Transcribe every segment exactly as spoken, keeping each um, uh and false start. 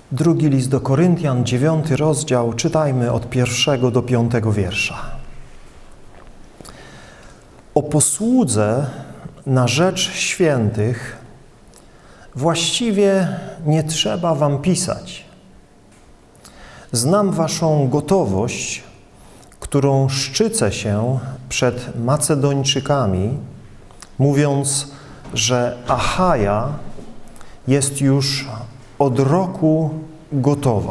Drugi list do Koryntian, dziewiąty rozdział, czytajmy od pierwszego do piątego wiersza. O posłudze na rzecz świętych właściwie nie trzeba wam pisać. Znam waszą gotowość, którą szczycę się przed Macedończykami, mówiąc, że Achaja jest już od roku gotowa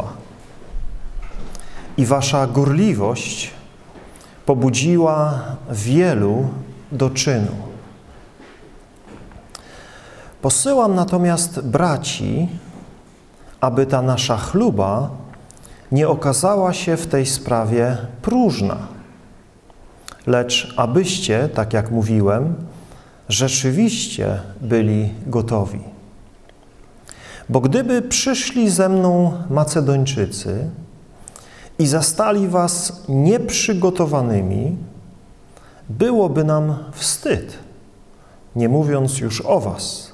i wasza gorliwość pobudziła wielu do czynu. Posyłam natomiast braci, aby ta nasza chluba nie okazała się w tej sprawie próżna, lecz abyście, tak jak mówiłem, rzeczywiście byli gotowi. Bo gdyby przyszli ze mną Macedończycy i zastali was nieprzygotowanymi, byłoby nam wstyd, nie mówiąc już o was.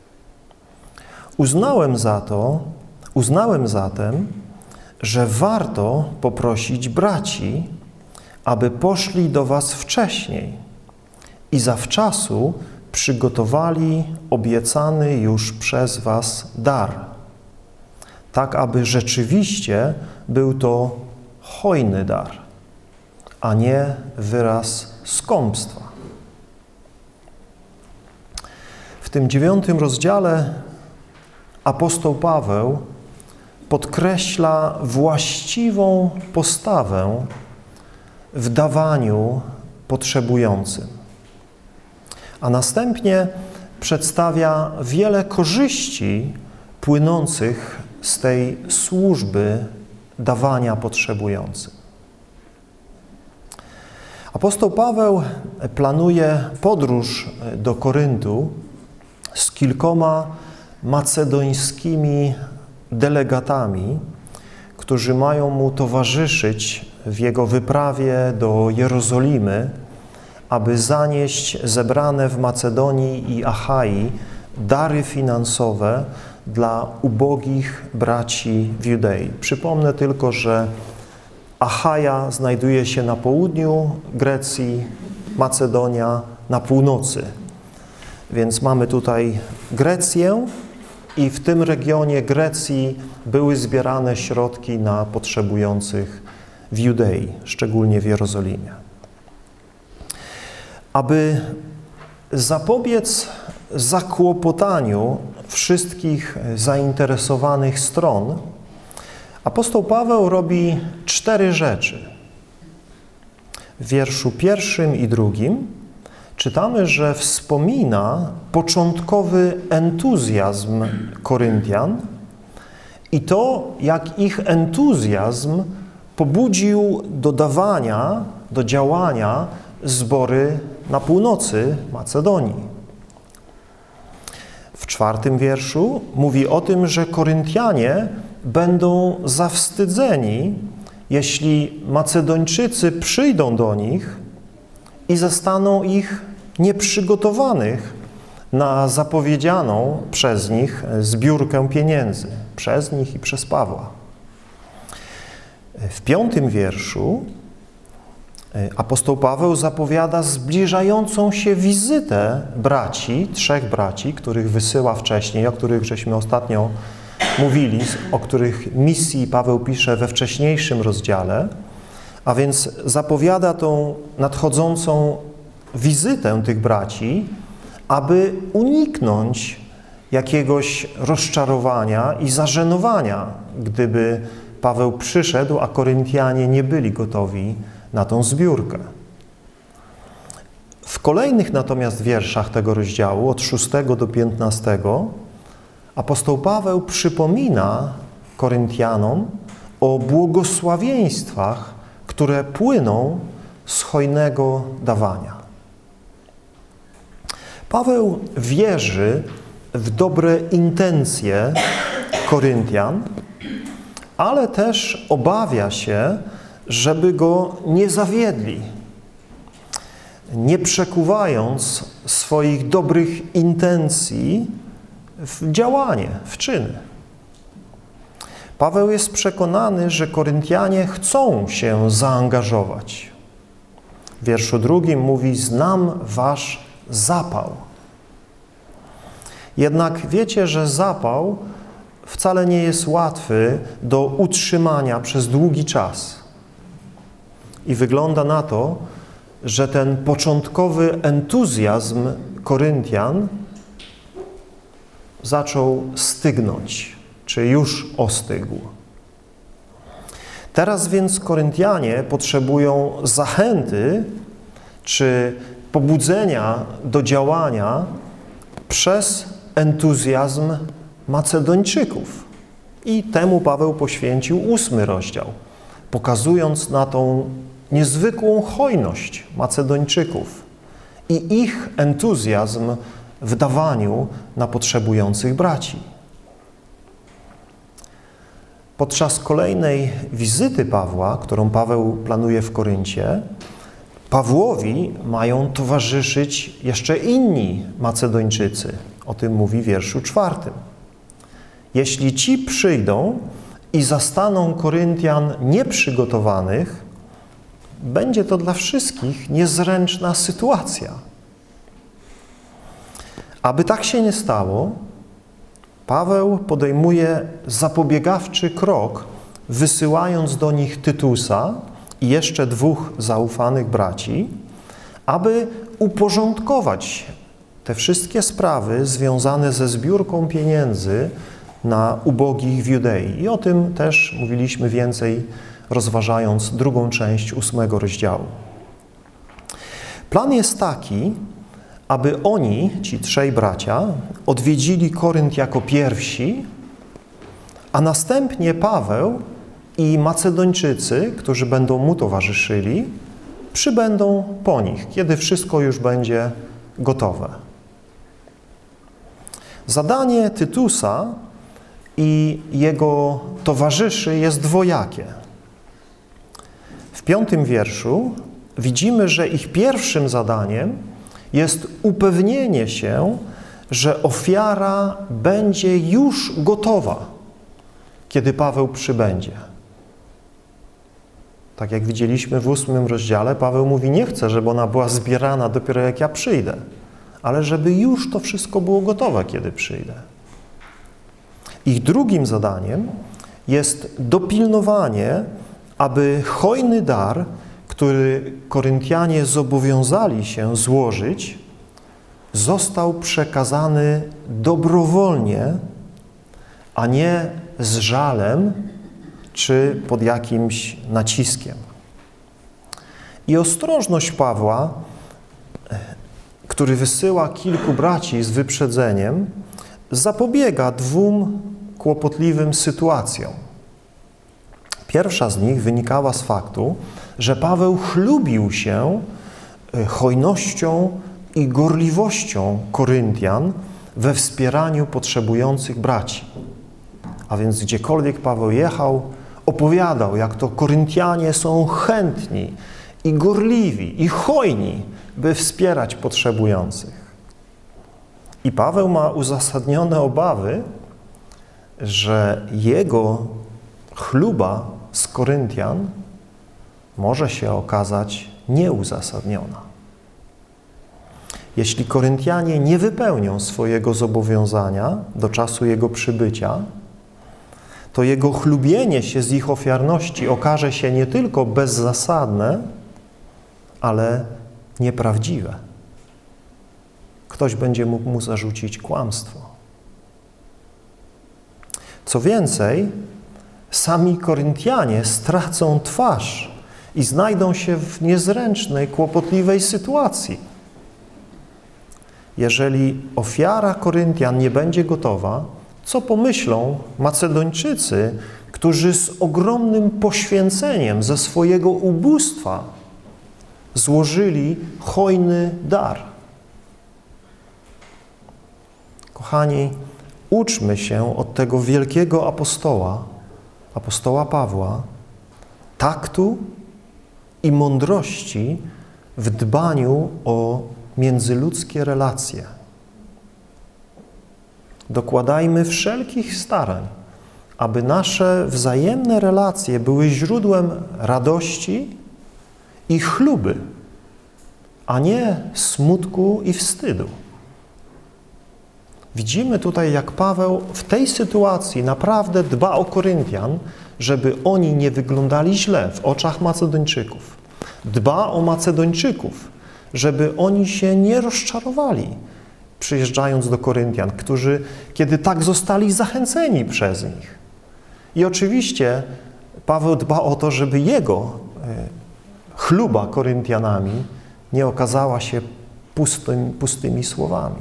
Uznałem za to, uznałem zatem, że warto poprosić braci, aby poszli do was wcześniej i zawczasu przygotowali obiecany już przez was dar, tak aby rzeczywiście był to hojny dar, a nie wyraz skąpstwa. W tym dziewiątym rozdziale apostoł Paweł podkreśla właściwą postawę w dawaniu potrzebującym, a następnie przedstawia wiele korzyści płynących z tej służby dawania potrzebującym. Apostoł Paweł planuje podróż do Koryntu z kilkoma macedońskimi delegatami, którzy mają mu towarzyszyć w jego wyprawie do Jerozolimy, aby zanieść zebrane w Macedonii i Achai dary finansowe dla ubogich braci w Judei. Przypomnę tylko, że Achaja znajduje się na południu Grecji, Macedonia na północy. Więc mamy tutaj Grecję i w tym regionie Grecji były zbierane środki na potrzebujących w Judei, szczególnie w Jerozolimie. Aby zapobiec zakłopotaniu wszystkich zainteresowanych stron, apostoł Paweł robi cztery rzeczy. W wierszu pierwszym i drugim czytamy, że wspomina początkowy entuzjazm Koryntian i to, jak ich entuzjazm pobudził do dawania, do działania zbory na północy Macedonii. W czwartym wierszu mówi o tym, że Koryntianie będą zawstydzeni, jeśli Macedończycy przyjdą do nich i zastaną ich nieprzygotowanych na zapowiedzianą przez nich zbiórkę pieniędzy, przez nich i przez Pawła. W piątym wierszu apostoł Paweł zapowiada zbliżającą się wizytę braci, trzech braci, których wysyła wcześniej, o których żeśmy ostatnio mówili, o których misji Paweł pisze we wcześniejszym rozdziale, a więc zapowiada tą nadchodzącą wizytę tych braci, aby uniknąć jakiegoś rozczarowania i zażenowania, gdyby Paweł przyszedł, a Koryntianie nie byli gotowi na tą zbiórkę. W kolejnych natomiast wierszach tego rozdziału, od szóstego do piętnastego, apostoł Paweł przypomina Koryntianom o błogosławieństwach, które płyną z hojnego dawania. Paweł wierzy w dobre intencje Koryntian, ale też obawia się, żeby go nie zawiedli, nie przekuwając swoich dobrych intencji w działanie, w czyny. Paweł jest przekonany, że Koryntianie chcą się zaangażować. W wierszu drugim mówi: znam wasz zapał. Jednak wiecie, że zapał wcale nie jest łatwy do utrzymania przez długi czas. I wygląda na to, że ten początkowy entuzjazm Koryntian zaczął stygnąć, czy już ostygł. Teraz więc Koryntianie potrzebują zachęty, czy pobudzenia do działania przez entuzjazm Macedończyków. I temu Paweł poświęcił ósmy rozdział, pokazując na tą niezwykłą hojność Macedończyków i ich entuzjazm w dawaniu na potrzebujących braci. Podczas kolejnej wizyty Pawła, którą Paweł planuje w Koryncie, Pawłowi mają towarzyszyć jeszcze inni Macedończycy. O tym mówi w wierszu czwartym. Jeśli ci przyjdą i zastaną Koryntian nieprzygotowanych, będzie to dla wszystkich niezręczna sytuacja. Aby tak się nie stało, Paweł podejmuje zapobiegawczy krok, wysyłając do nich Tytusa i jeszcze dwóch zaufanych braci, aby uporządkować te wszystkie sprawy związane ze zbiórką pieniędzy na ubogich w Judei. I o tym też mówiliśmy więcej, rozważając drugą część ósmego rozdziału. Plan jest taki, aby oni, ci trzej bracia, odwiedzili Korynt jako pierwsi, a następnie Paweł i Macedończycy, którzy będą mu towarzyszyli, przybędą po nich, kiedy wszystko już będzie gotowe. Zadanie Tytusa i jego towarzyszy jest dwojakie. W piątym wierszu widzimy, że ich pierwszym zadaniem jest upewnienie się, że ofiara będzie już gotowa, kiedy Paweł przybędzie. Tak jak widzieliśmy w ósmym rozdziale, Paweł mówi: nie chcę, żeby ona była zbierana dopiero jak ja przyjdę, ale żeby już to wszystko było gotowe, kiedy przyjdę. Ich drugim zadaniem jest dopilnowanie, aby hojny dar, który Koryntianie zobowiązali się złożyć, został przekazany dobrowolnie, a nie z żalem czy pod jakimś naciskiem. I ostrożność Pawła, który wysyła kilku braci z wyprzedzeniem, zapobiega dwóm kłopotliwym sytuacjom. Pierwsza z nich wynikała z faktu, że Paweł chlubił się hojnością i gorliwością Koryntian we wspieraniu potrzebujących braci. A więc gdziekolwiek Paweł jechał, opowiadał, jak to Koryntianie są chętni i gorliwi i hojni, by wspierać potrzebujących. I Paweł ma uzasadnione obawy, że jego chluba z Koryntian może się okazać nieuzasadniona. Jeśli Koryntianie nie wypełnią swojego zobowiązania do czasu jego przybycia, to jego chlubienie się z ich ofiarności okaże się nie tylko bezzasadne, ale nieprawdziwe. Ktoś będzie mógł mu zarzucić kłamstwo. Co więcej, sami Koryntianie stracą twarz i znajdą się w niezręcznej, kłopotliwej sytuacji. Jeżeli ofiara Koryntian nie będzie gotowa, co pomyślą Macedończycy, którzy z ogromnym poświęceniem ze swojego ubóstwa złożyli hojny dar? Kochani, uczmy się od tego wielkiego apostoła, apostoła Pawła, taktu i mądrości w dbaniu o międzyludzkie relacje. Dokładajmy wszelkich starań, aby nasze wzajemne relacje były źródłem radości i chluby, a nie smutku i wstydu. Widzimy tutaj, jak Paweł w tej sytuacji naprawdę dba o Koryntian, żeby oni nie wyglądali źle w oczach Macedończyków. Dba o Macedończyków, żeby oni się nie rozczarowali, przyjeżdżając do Koryntian, którzy, kiedy tak zostali zachęceni przez nich. I oczywiście Paweł dba o to, żeby jego chluba Koryntianami nie okazała się pustym, pustymi słowami.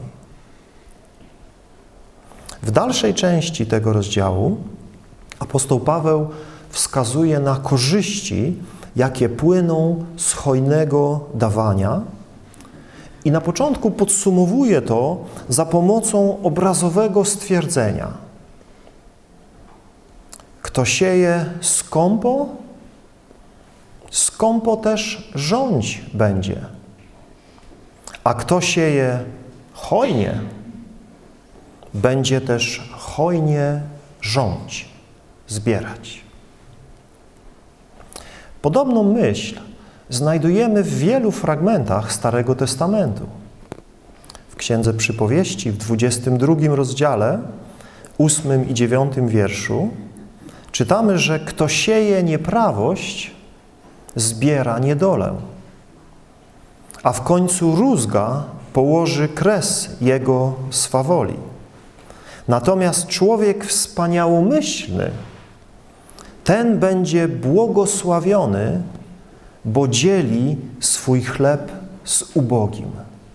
W dalszej części tego rozdziału apostoł Paweł wskazuje na korzyści, jakie płyną z hojnego dawania i na początku podsumowuje to za pomocą obrazowego stwierdzenia. Kto sieje skąpo, skąpo też rządź będzie, a kto sieje hojnie, będzie też hojnie rządź, zbierać. Podobną myśl znajdujemy w wielu fragmentach Starego Testamentu. W Księdze Przypowieści w dwudziestym drugim rozdziale, ósmym i dziewiątym wierszu czytamy, że kto sieje nieprawość, zbiera niedolę, a w końcu rózga położy kres jego swawoli. Natomiast człowiek wspaniałomyślny, ten będzie błogosławiony, bo dzieli swój chleb z ubogim.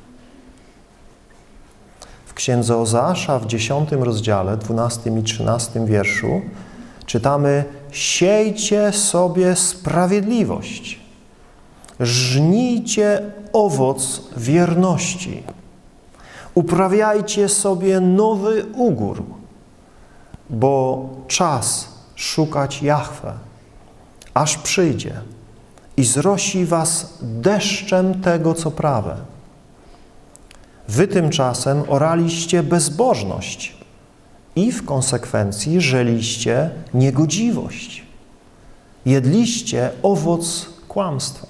W Księdze Ozeasza w dziesiątym rozdziale, dwunastym i trzynastym wierszu czytamy: siejcie sobie sprawiedliwość, żnijcie owoc wierności, uprawiajcie sobie nowy ugór, bo czas szukać Jahwe, aż przyjdzie i zrosi was deszczem tego, co prawe. Wy tymczasem oraliście bezbożność i w konsekwencji żeliście niegodziwość. Jedliście owoc kłamstwa.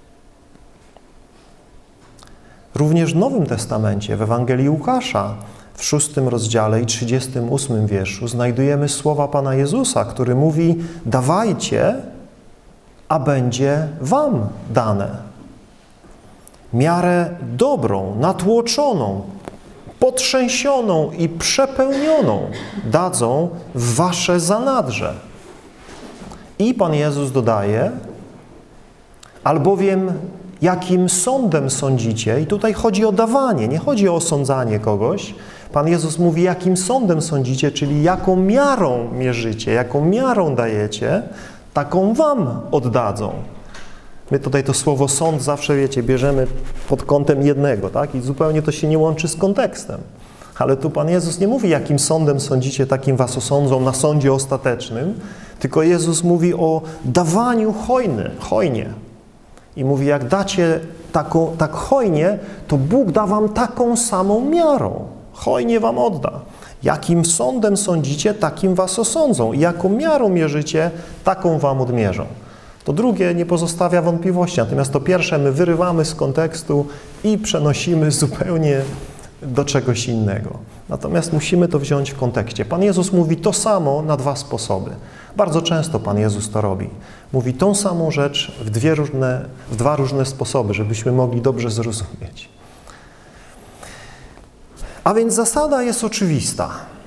Również w Nowym Testamencie, w Ewangelii Łukasza, w szóstym rozdziale i trzydziestym ósmym wierszu znajdujemy słowa Pana Jezusa, który mówi: dawajcie, a będzie wam dane. Miarę dobrą, natłoczoną, potrzęsioną i przepełnioną dadzą w wasze zanadrze. I Pan Jezus dodaje: albowiem jakim sądem sądzicie, i tutaj chodzi o dawanie, nie chodzi o osądzanie kogoś. Pan Jezus mówi, jakim sądem sądzicie, czyli jaką miarą mierzycie, jaką miarą dajecie, taką wam oddadzą. My tutaj to słowo sąd zawsze, wiecie, bierzemy pod kątem jednego, tak? I zupełnie to się nie łączy z kontekstem. Ale tu Pan Jezus nie mówi, jakim sądem sądzicie, takim was osądzą na sądzie ostatecznym, tylko Jezus mówi o dawaniu hojny, hojnie. I mówi, jak dacie taką, tak hojnie, to Bóg da wam taką samą miarą. Hojnie wam odda. Jakim sądem sądzicie, takim was osądzą. I jaką miarą mierzycie, taką wam odmierzą. To drugie nie pozostawia wątpliwości, natomiast to pierwsze my wyrywamy z kontekstu i przenosimy zupełnie do czegoś innego. Natomiast musimy to wziąć w kontekście. Pan Jezus mówi to samo na dwa sposoby. Bardzo często Pan Jezus to robi. Mówi tą samą rzecz w, dwie różne, w dwa różne sposoby, żebyśmy mogli dobrze zrozumieć. A więc zasada jest oczywista.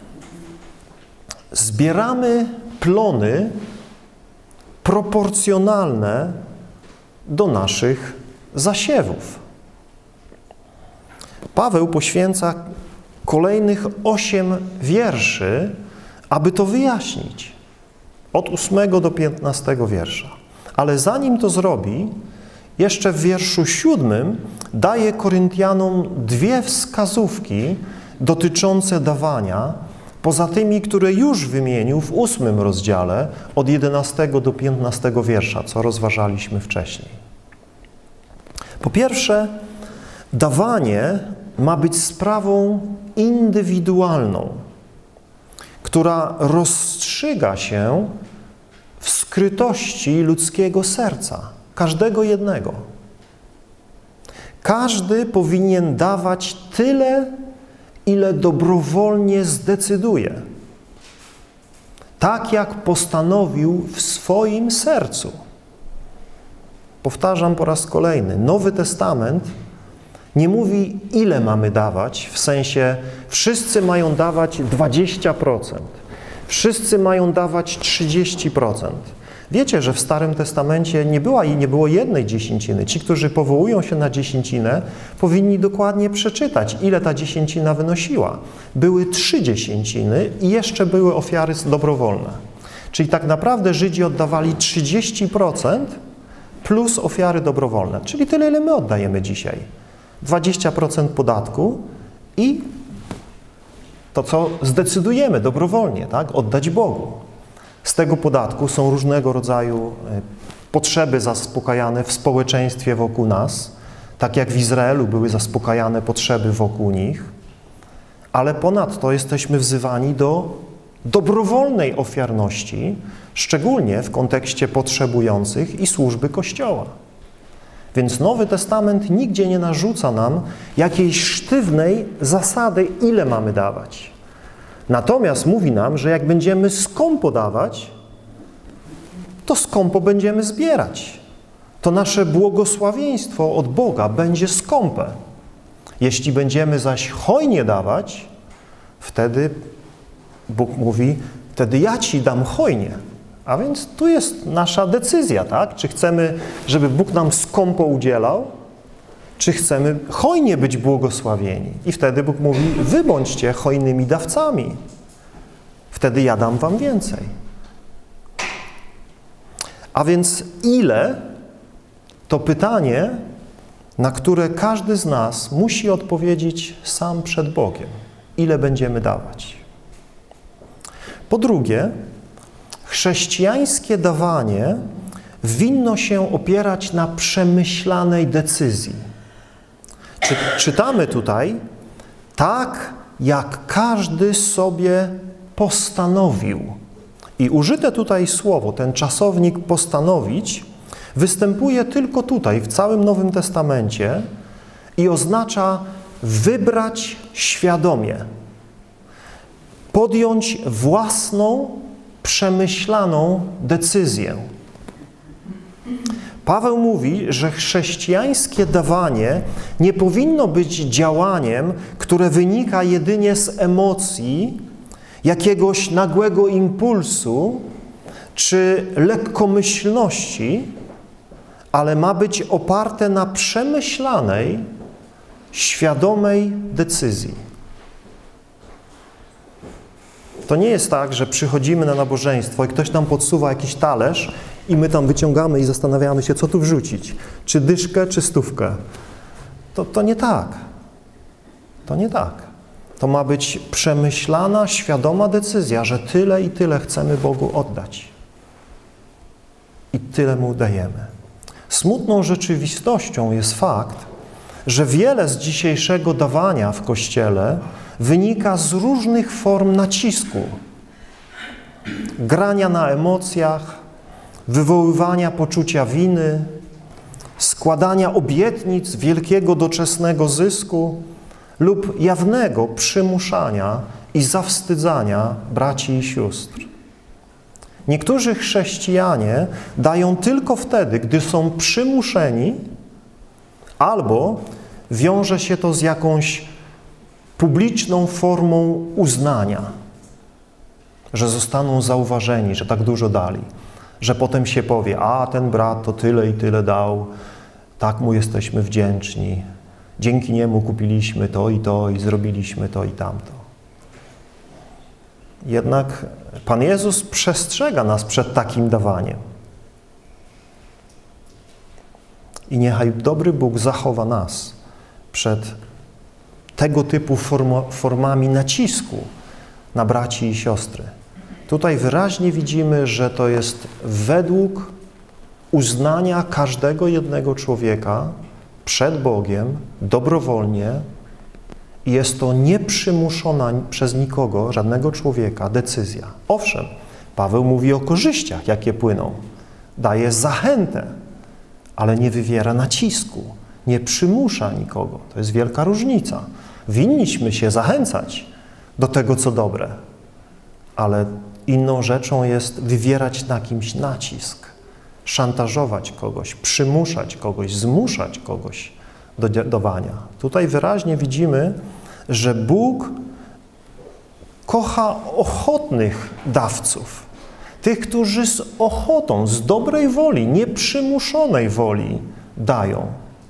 Zbieramy plony proporcjonalne do naszych zasiewów. Paweł poświęca kolejnych osiem wierszy, aby to wyjaśnić. Od ósmego do piętnastego wiersza. Ale zanim to zrobi, jeszcze w wierszu siódmym daje Koryntianom dwie wskazówki dotyczące dawania, poza tymi, które już wymienił w ósmym rozdziale, od jedenastego do piętnastego wiersza, co rozważaliśmy wcześniej. Po pierwsze, dawanie ma być sprawą indywidualną. która rozstrzyga się w skrytości ludzkiego serca, każdego jednego. Każdy powinien dawać tyle, ile dobrowolnie zdecyduje, tak jak postanowił w swoim sercu. Powtarzam po raz kolejny, Nowy Testament nie mówi, ile mamy dawać, w sensie wszyscy mają dawać dwadzieścia procent, wszyscy mają dawać trzydzieści procent. Wiecie, że w Starym Testamencie nie była i nie było jednej dziesięciny. Ci, którzy powołują się na dziesięcinę, powinni dokładnie przeczytać, ile ta dziesięcina wynosiła. Były trzy dziesięciny i jeszcze były ofiary dobrowolne. Czyli tak naprawdę Żydzi oddawali trzydzieści procent plus ofiary dobrowolne, czyli tyle, ile my oddajemy dzisiaj. dwadzieścia procent podatku i to, co zdecydujemy dobrowolnie, tak, oddać Bogu. Z tego podatku są różnego rodzaju potrzeby zaspokajane w społeczeństwie wokół nas, tak jak w Izraelu były zaspokajane potrzeby wokół nich, ale ponadto jesteśmy wzywani do dobrowolnej ofiarności, szczególnie w kontekście potrzebujących i służby Kościoła. Więc Nowy Testament nigdzie nie narzuca nam jakiejś sztywnej zasady, ile mamy dawać. Natomiast mówi nam, że jak będziemy skąpo dawać, to skąpo będziemy zbierać. To nasze błogosławieństwo od Boga będzie skąpe. Jeśli będziemy zaś hojnie dawać, wtedy Bóg mówi, wtedy ja Ci dam hojnie. A więc tu jest nasza decyzja, tak? Czy chcemy, żeby Bóg nam skąpo udzielał, czy chcemy hojnie być błogosławieni. I wtedy Bóg mówi, wy bądźcie hojnymi dawcami. Wtedy ja dam wam więcej. A więc ile? To pytanie, na które każdy z nas musi odpowiedzieć sam przed Bogiem. Ile będziemy dawać? Po drugie, chrześcijańskie dawanie winno się opierać na przemyślanej decyzji. Czy, czytamy tutaj, tak jak każdy sobie postanowił. I użyte tutaj słowo, ten czasownik postanowić, występuje tylko tutaj, w całym Nowym Testamencie i oznacza wybrać świadomie, podjąć własną, przemyślaną decyzję. Paweł mówi, że chrześcijańskie dawanie nie powinno być działaniem, które wynika jedynie z emocji, jakiegoś nagłego impulsu czy lekkomyślności, ale ma być oparte na przemyślanej, świadomej decyzji. To nie jest tak, że przychodzimy na nabożeństwo i ktoś nam podsuwa jakiś talerz i my tam wyciągamy i zastanawiamy się, co tu wrzucić. Czy dyszkę, czy stówkę. To, to nie tak. To nie tak. To ma być przemyślana, świadoma decyzja, że tyle i tyle chcemy Bogu oddać. I tyle Mu dajemy. Smutną rzeczywistością jest fakt, że wiele z dzisiejszego dawania w Kościele wynika z różnych form nacisku. Grania na emocjach, wywoływania poczucia winy, składania obietnic wielkiego doczesnego zysku lub jawnego przymuszania i zawstydzania braci i sióstr. Niektórzy chrześcijanie dają tylko wtedy, gdy są przymuszeni, albo wiąże się to z jakąś publiczną formą uznania, że zostaną zauważeni, że tak dużo dali, że potem się powie, a ten brat to tyle i tyle dał, tak mu jesteśmy wdzięczni, dzięki niemu kupiliśmy to i to i zrobiliśmy to i tamto. Jednak Pan Jezus przestrzega nas przed takim dawaniem. I niechaj dobry Bóg zachowa nas przed tego typu form- formami nacisku na braci i siostry. Tutaj wyraźnie widzimy, że to jest według uznania każdego jednego człowieka przed Bogiem, dobrowolnie I jest to nieprzymuszona przez nikogo, żadnego człowieka decyzja. Owszem, Paweł mówi o korzyściach, jakie płyną. Daje zachętę, ale nie wywiera nacisku, nie przymusza nikogo. To jest wielka różnica. Winniśmy się zachęcać do tego, co dobre, ale inną rzeczą jest wywierać na kimś nacisk, szantażować kogoś, przymuszać kogoś, zmuszać kogoś do dawania. Tutaj wyraźnie widzimy, że Bóg kocha ochotnych dawców, tych, którzy z ochotą, z dobrej woli, nieprzymuszonej woli dają.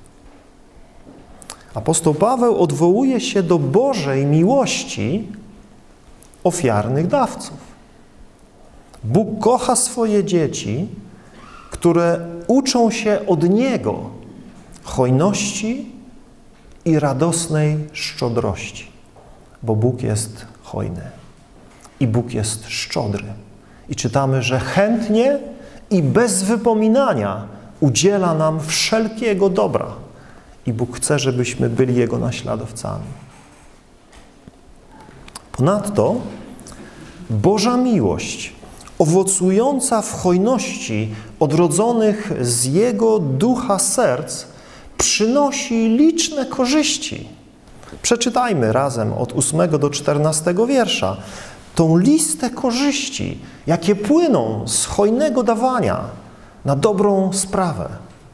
Apostoł Paweł odwołuje się do Bożej miłości ofiarnych dawców. Bóg kocha swoje dzieci, które uczą się od Niego hojności i radosnej szczodrości, bo Bóg jest hojny i Bóg jest szczodry. I czytamy, że chętnie i bez wypominania udziela nam wszelkiego dobra. I Bóg chce, żebyśmy byli Jego naśladowcami. Ponadto Boża miłość, owocująca w hojności odrodzonych z Jego ducha serc, przynosi liczne korzyści. Przeczytajmy razem od ósmego do czternastego wiersza tą listę korzyści, jakie płyną z hojnego dawania na dobrą sprawę.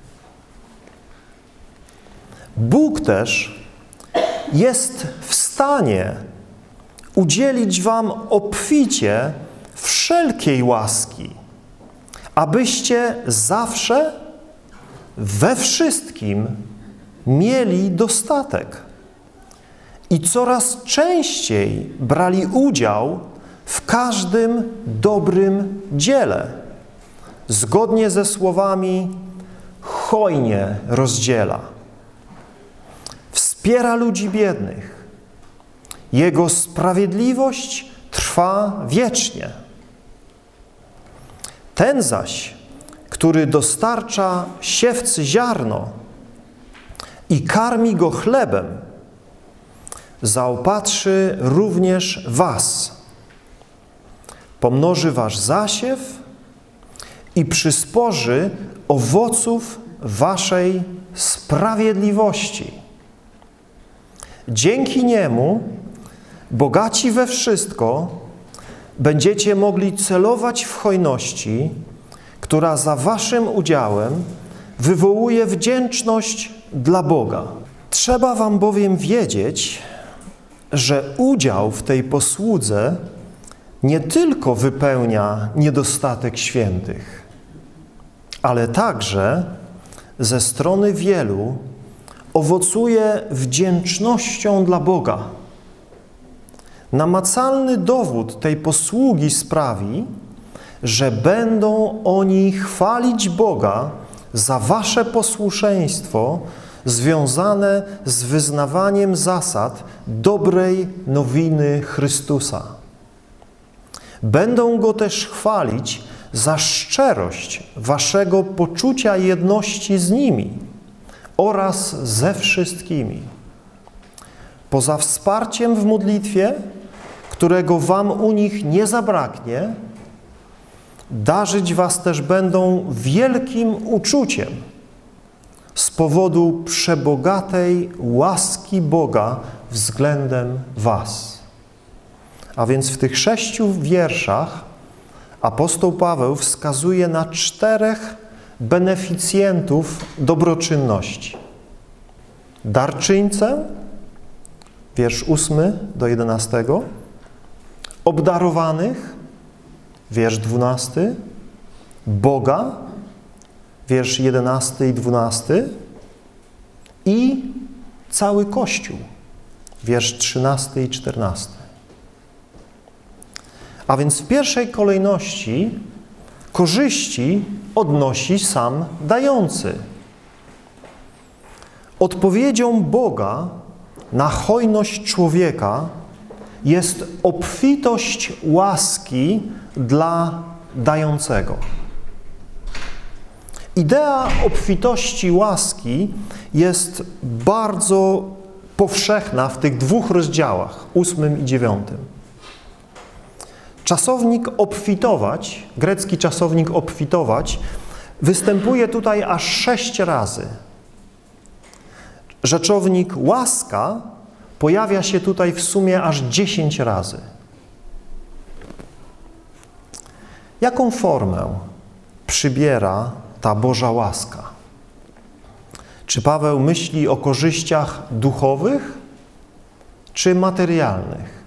Bóg też jest w stanie udzielić wam obficie wszelkiej łaski, abyście zawsze we wszystkim mieli dostatek i coraz częściej brali udział w każdym dobrym dziele, zgodnie ze słowami hojnie rozdziela. Wspiera ludzi biednych. Jego sprawiedliwość trwa wiecznie. Ten zaś, który dostarcza siewcy ziarno i karmi go chlebem, zaopatrzy również was, pomnoży wasz zasiew i przysporzy owoców waszej sprawiedliwości. Dzięki Niemu, bogaci we wszystko, będziecie mogli celować w hojności, która za waszym udziałem wywołuje wdzięczność dla Boga. Trzeba wam bowiem wiedzieć, że udział w tej posłudze nie tylko wypełnia niedostatek świętych, ale także ze strony wielu owocuje wdzięcznością dla Boga. Namacalny dowód tej posługi sprawi, że będą oni chwalić Boga za wasze posłuszeństwo związane z wyznawaniem zasad dobrej nowiny Chrystusa. Będą Go też chwalić za szczerość waszego poczucia jedności z nimi oraz ze wszystkimi. Poza wsparciem w modlitwie, którego wam u nich nie zabraknie, darzyć was też będą wielkim uczuciem z powodu przebogatej łaski Boga względem was. A więc w tych sześciu wierszach apostoł Paweł wskazuje na czterech beneficjentów dobroczynności. Darczyńcę, wiersz ósmy do jedenastego, obdarowanych, wiersz dwunasty, Boga, wiersz jedenasty i dwunasty i cały Kościół, wiersz trzynasty i czternasty. A więc w pierwszej kolejności korzyści odnosi sam dający. Odpowiedzią Boga na hojność człowieka jest obfitość łaski dla dającego. Idea obfitości łaski jest bardzo powszechna w tych dwóch rozdziałach, ósmym i dziewiątym. Czasownik obfitować, grecki czasownik obfitować, występuje tutaj aż sześć razy. Rzeczownik łaska pojawia się tutaj w sumie aż dziesięć razy. Jaką formę przybiera ta Boża łaska? Czy Paweł myśli o korzyściach duchowych, czy materialnych?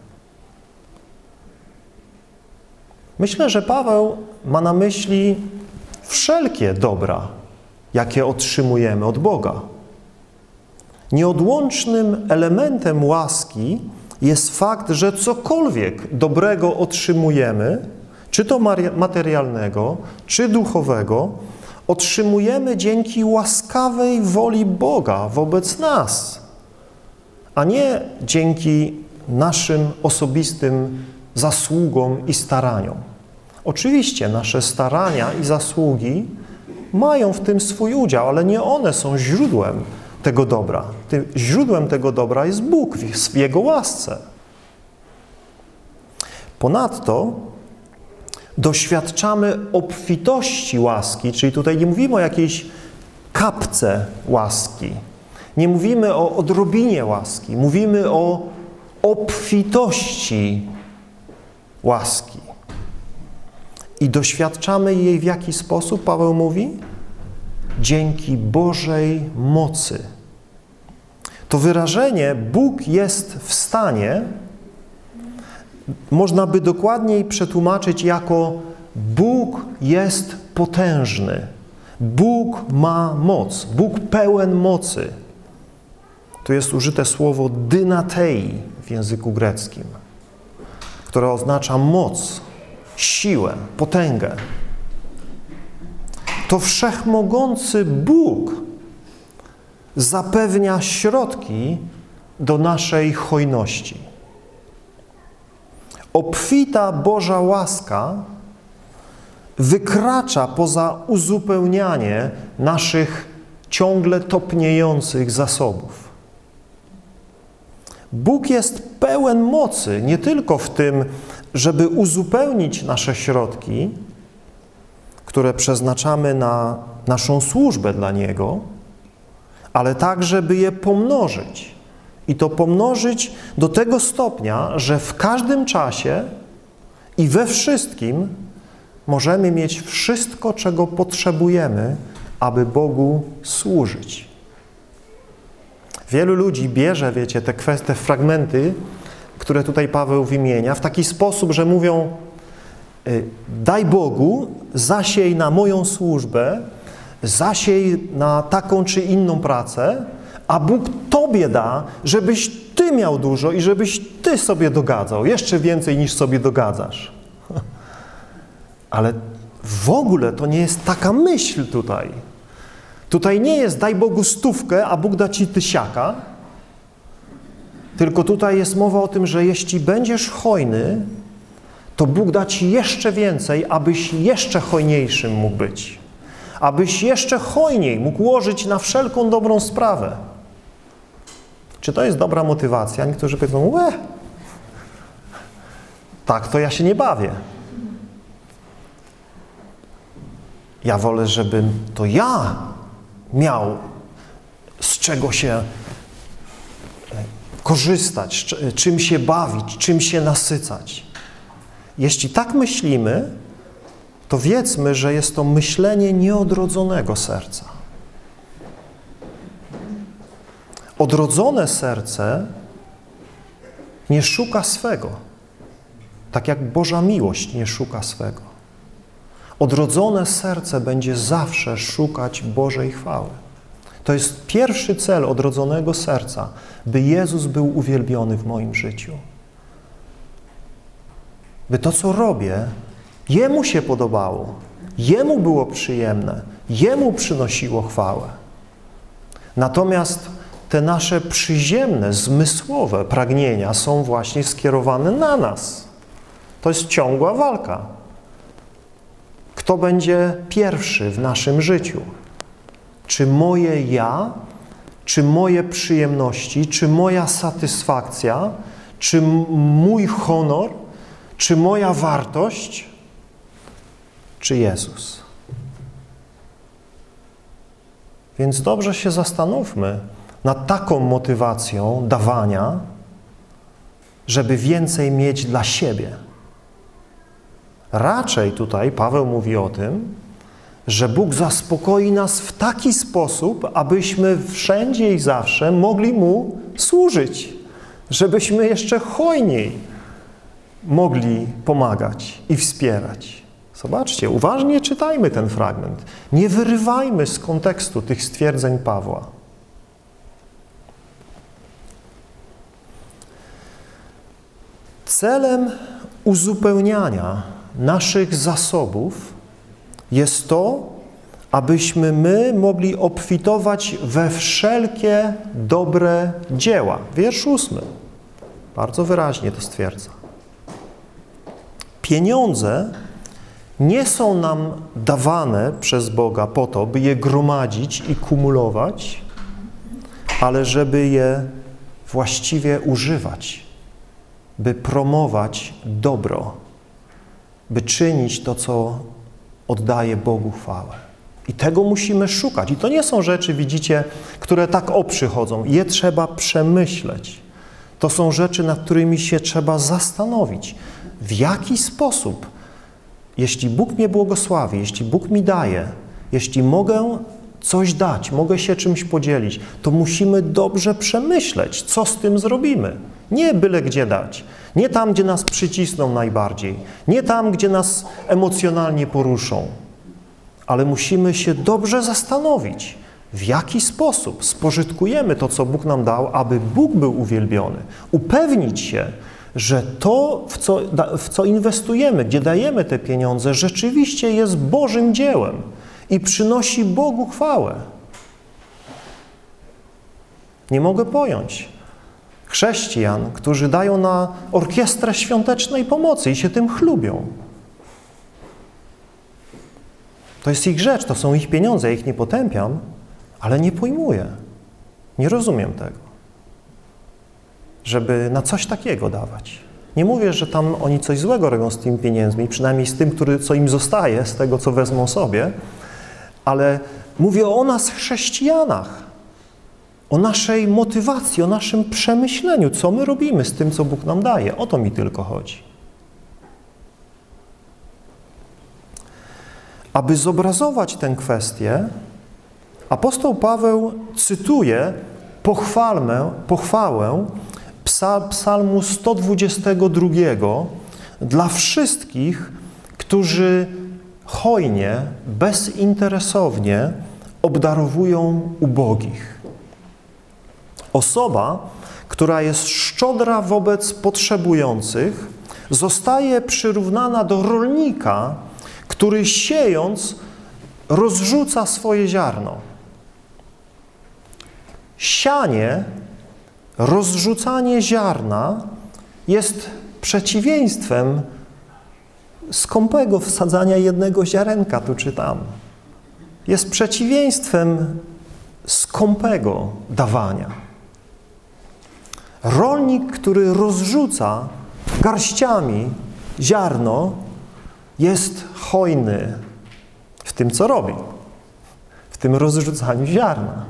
Myślę, że Paweł ma na myśli wszelkie dobra, jakie otrzymujemy od Boga. Nieodłącznym elementem łaski jest fakt, że cokolwiek dobrego otrzymujemy, czy to materialnego, czy duchowego, otrzymujemy dzięki łaskawej woli Boga wobec nas, a nie dzięki naszym osobistym zasługom i staraniom. Oczywiście nasze starania i zasługi mają w tym swój udział, ale nie one są źródłem tego dobra. Tym źródłem tego dobra jest Bóg w Jego łasce. Ponadto doświadczamy obfitości łaski, czyli tutaj nie mówimy o jakiejś kapce łaski, nie mówimy o odrobinie łaski, mówimy o obfitości łaski. I doświadczamy jej w jaki sposób, Paweł mówi? Dzięki Bożej mocy. To wyrażenie Bóg jest w stanie można by dokładniej przetłumaczyć jako Bóg jest potężny. Bóg ma moc. Bóg pełen mocy. Tu jest użyte słowo dynatei w języku greckim, które oznacza moc, siłę, potęgę. To wszechmogący Bóg zapewnia środki do naszej hojności. Obfita Boża łaska wykracza poza uzupełnianie naszych ciągle topniejących zasobów. Bóg jest pełen mocy nie tylko w tym, żeby uzupełnić nasze środki, które przeznaczamy na naszą służbę dla Niego, ale także, by je pomnożyć. I to pomnożyć do tego stopnia, że w każdym czasie i we wszystkim możemy mieć wszystko, czego potrzebujemy, aby Bogu służyć. Wielu ludzi bierze, wiecie, te kwestie, te fragmenty, które tutaj Paweł wymienia, w taki sposób, że mówią: daj Bogu, zasiej na moją służbę, zasiej na taką czy inną pracę, a Bóg Tobie da, żebyś Ty miał dużo i żebyś Ty sobie dogadzał, jeszcze więcej niż sobie dogadzasz. Ale w ogóle to nie jest taka myśl tutaj. Tutaj nie jest daj Bogu stówkę, a Bóg da Ci tysiaka, tylko tutaj jest mowa o tym, że jeśli będziesz hojny, to Bóg da Ci jeszcze więcej, abyś jeszcze hojniejszym mógł być. Abyś jeszcze hojniej mógł łożyć na wszelką dobrą sprawę. Czy to jest dobra motywacja? Niektórzy powiedzą: łe, tak to ja się nie bawię. Ja wolę, żebym to ja miał z czego się korzystać, czym się bawić, czym się nasycać. Jeśli tak myślimy, to wiedzmy, że jest to myślenie nieodrodzonego serca. Odrodzone serce nie szuka swego, tak jak Boża miłość nie szuka swego. Odrodzone serce będzie zawsze szukać Bożej chwały. To jest pierwszy cel odrodzonego serca, by Jezus był uwielbiony w moim życiu. By to, co robię, Jemu się podobało, Jemu było przyjemne, Jemu przynosiło chwałę. Natomiast te nasze przyziemne, zmysłowe pragnienia są właśnie skierowane na nas. To jest ciągła walka. Kto będzie pierwszy w naszym życiu? Czy moje ja, czy moje przyjemności, czy moja satysfakcja, czy mój honor, czy moja wartość, czy Jezus. Więc dobrze się zastanówmy nad taką motywacją dawania, żeby więcej mieć dla siebie. Raczej tutaj Paweł mówi o tym, że Bóg zaspokoi nas w taki sposób, abyśmy wszędzie i zawsze mogli Mu służyć, żebyśmy jeszcze hojniej mogli pomagać i wspierać. Zobaczcie, uważnie czytajmy ten fragment. Nie wyrywajmy z kontekstu tych stwierdzeń Pawła. Celem uzupełniania naszych zasobów jest to, abyśmy my mogli obfitować we wszelkie dobre dzieła. Wiersz ósmy. Bardzo wyraźnie to stwierdza. Pieniądze nie są nam dawane przez Boga po to, by je gromadzić i kumulować, ale żeby je właściwie używać, by promować dobro, by czynić to, co oddaje Bogu chwałę. I tego musimy szukać. I to nie są rzeczy, widzicie, które tak oprzychodzą. Je trzeba przemyśleć. To są rzeczy, nad którymi się trzeba zastanowić. W jaki sposób, jeśli Bóg mnie błogosławi, jeśli Bóg mi daje, jeśli mogę coś dać, mogę się czymś podzielić, to musimy dobrze przemyśleć, co z tym zrobimy. Nie byle gdzie dać. Nie tam, gdzie nas przycisną najbardziej. Nie tam, gdzie nas emocjonalnie poruszą. Ale musimy się dobrze zastanowić, w jaki sposób spożytkujemy to, co Bóg nam dał, aby Bóg był uwielbiony. Upewnić się, że to, w co, w co inwestujemy, gdzie dajemy te pieniądze, rzeczywiście jest Bożym dziełem i przynosi Bogu chwałę. Nie mogę pojąć chrześcijan, którzy dają na orkiestrę świątecznej pomocy i się tym chlubią. To jest ich rzecz, to są ich pieniądze, ja ich nie potępiam, ale nie pojmuję. Nie rozumiem tego, żeby na coś takiego dawać. Nie mówię, że tam oni coś złego robią z tymi pieniędzmi, przynajmniej z tym, który, co im zostaje, z tego, co wezmą sobie, ale mówię o nas, chrześcijanach, o naszej motywacji, o naszym przemyśleniu, co my robimy z tym, co Bóg nam daje. O to mi tylko chodzi. Aby zobrazować tę kwestię, apostoł Paweł cytuje pochwalmę, pochwałę psalmu sto dwudziestego drugiego dla wszystkich, którzy hojnie, bezinteresownie obdarowują ubogich. Osoba, która jest szczodra wobec potrzebujących, zostaje przyrównana do rolnika, który siejąc rozrzuca swoje ziarno. Sianie, rozrzucanie ziarna jest przeciwieństwem skąpego wsadzania jednego ziarenka tu czy tam. Jest przeciwieństwem skąpego dawania. Rolnik, który rozrzuca garściami ziarno, jest hojny w tym, co robi, w tym rozrzucaniu ziarna.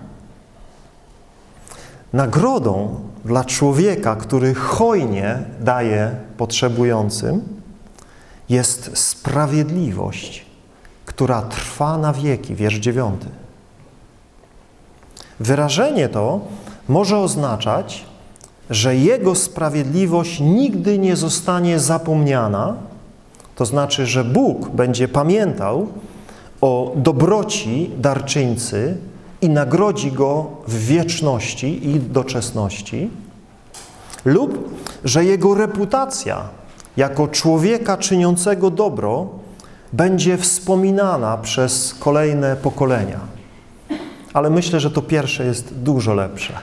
Nagrodą dla człowieka, który hojnie daje potrzebującym, jest sprawiedliwość, która trwa na wieki. Wiersz dziewiąty. Wyrażenie to może oznaczać, że Jego sprawiedliwość nigdy nie zostanie zapomniana, to znaczy, że Bóg będzie pamiętał o dobroci darczyńcy i nagrodzi go w wieczności i doczesności, lub że jego reputacja jako człowieka czyniącego dobro będzie wspominana przez kolejne pokolenia. Ale myślę, że to pierwsze jest dużo lepsze.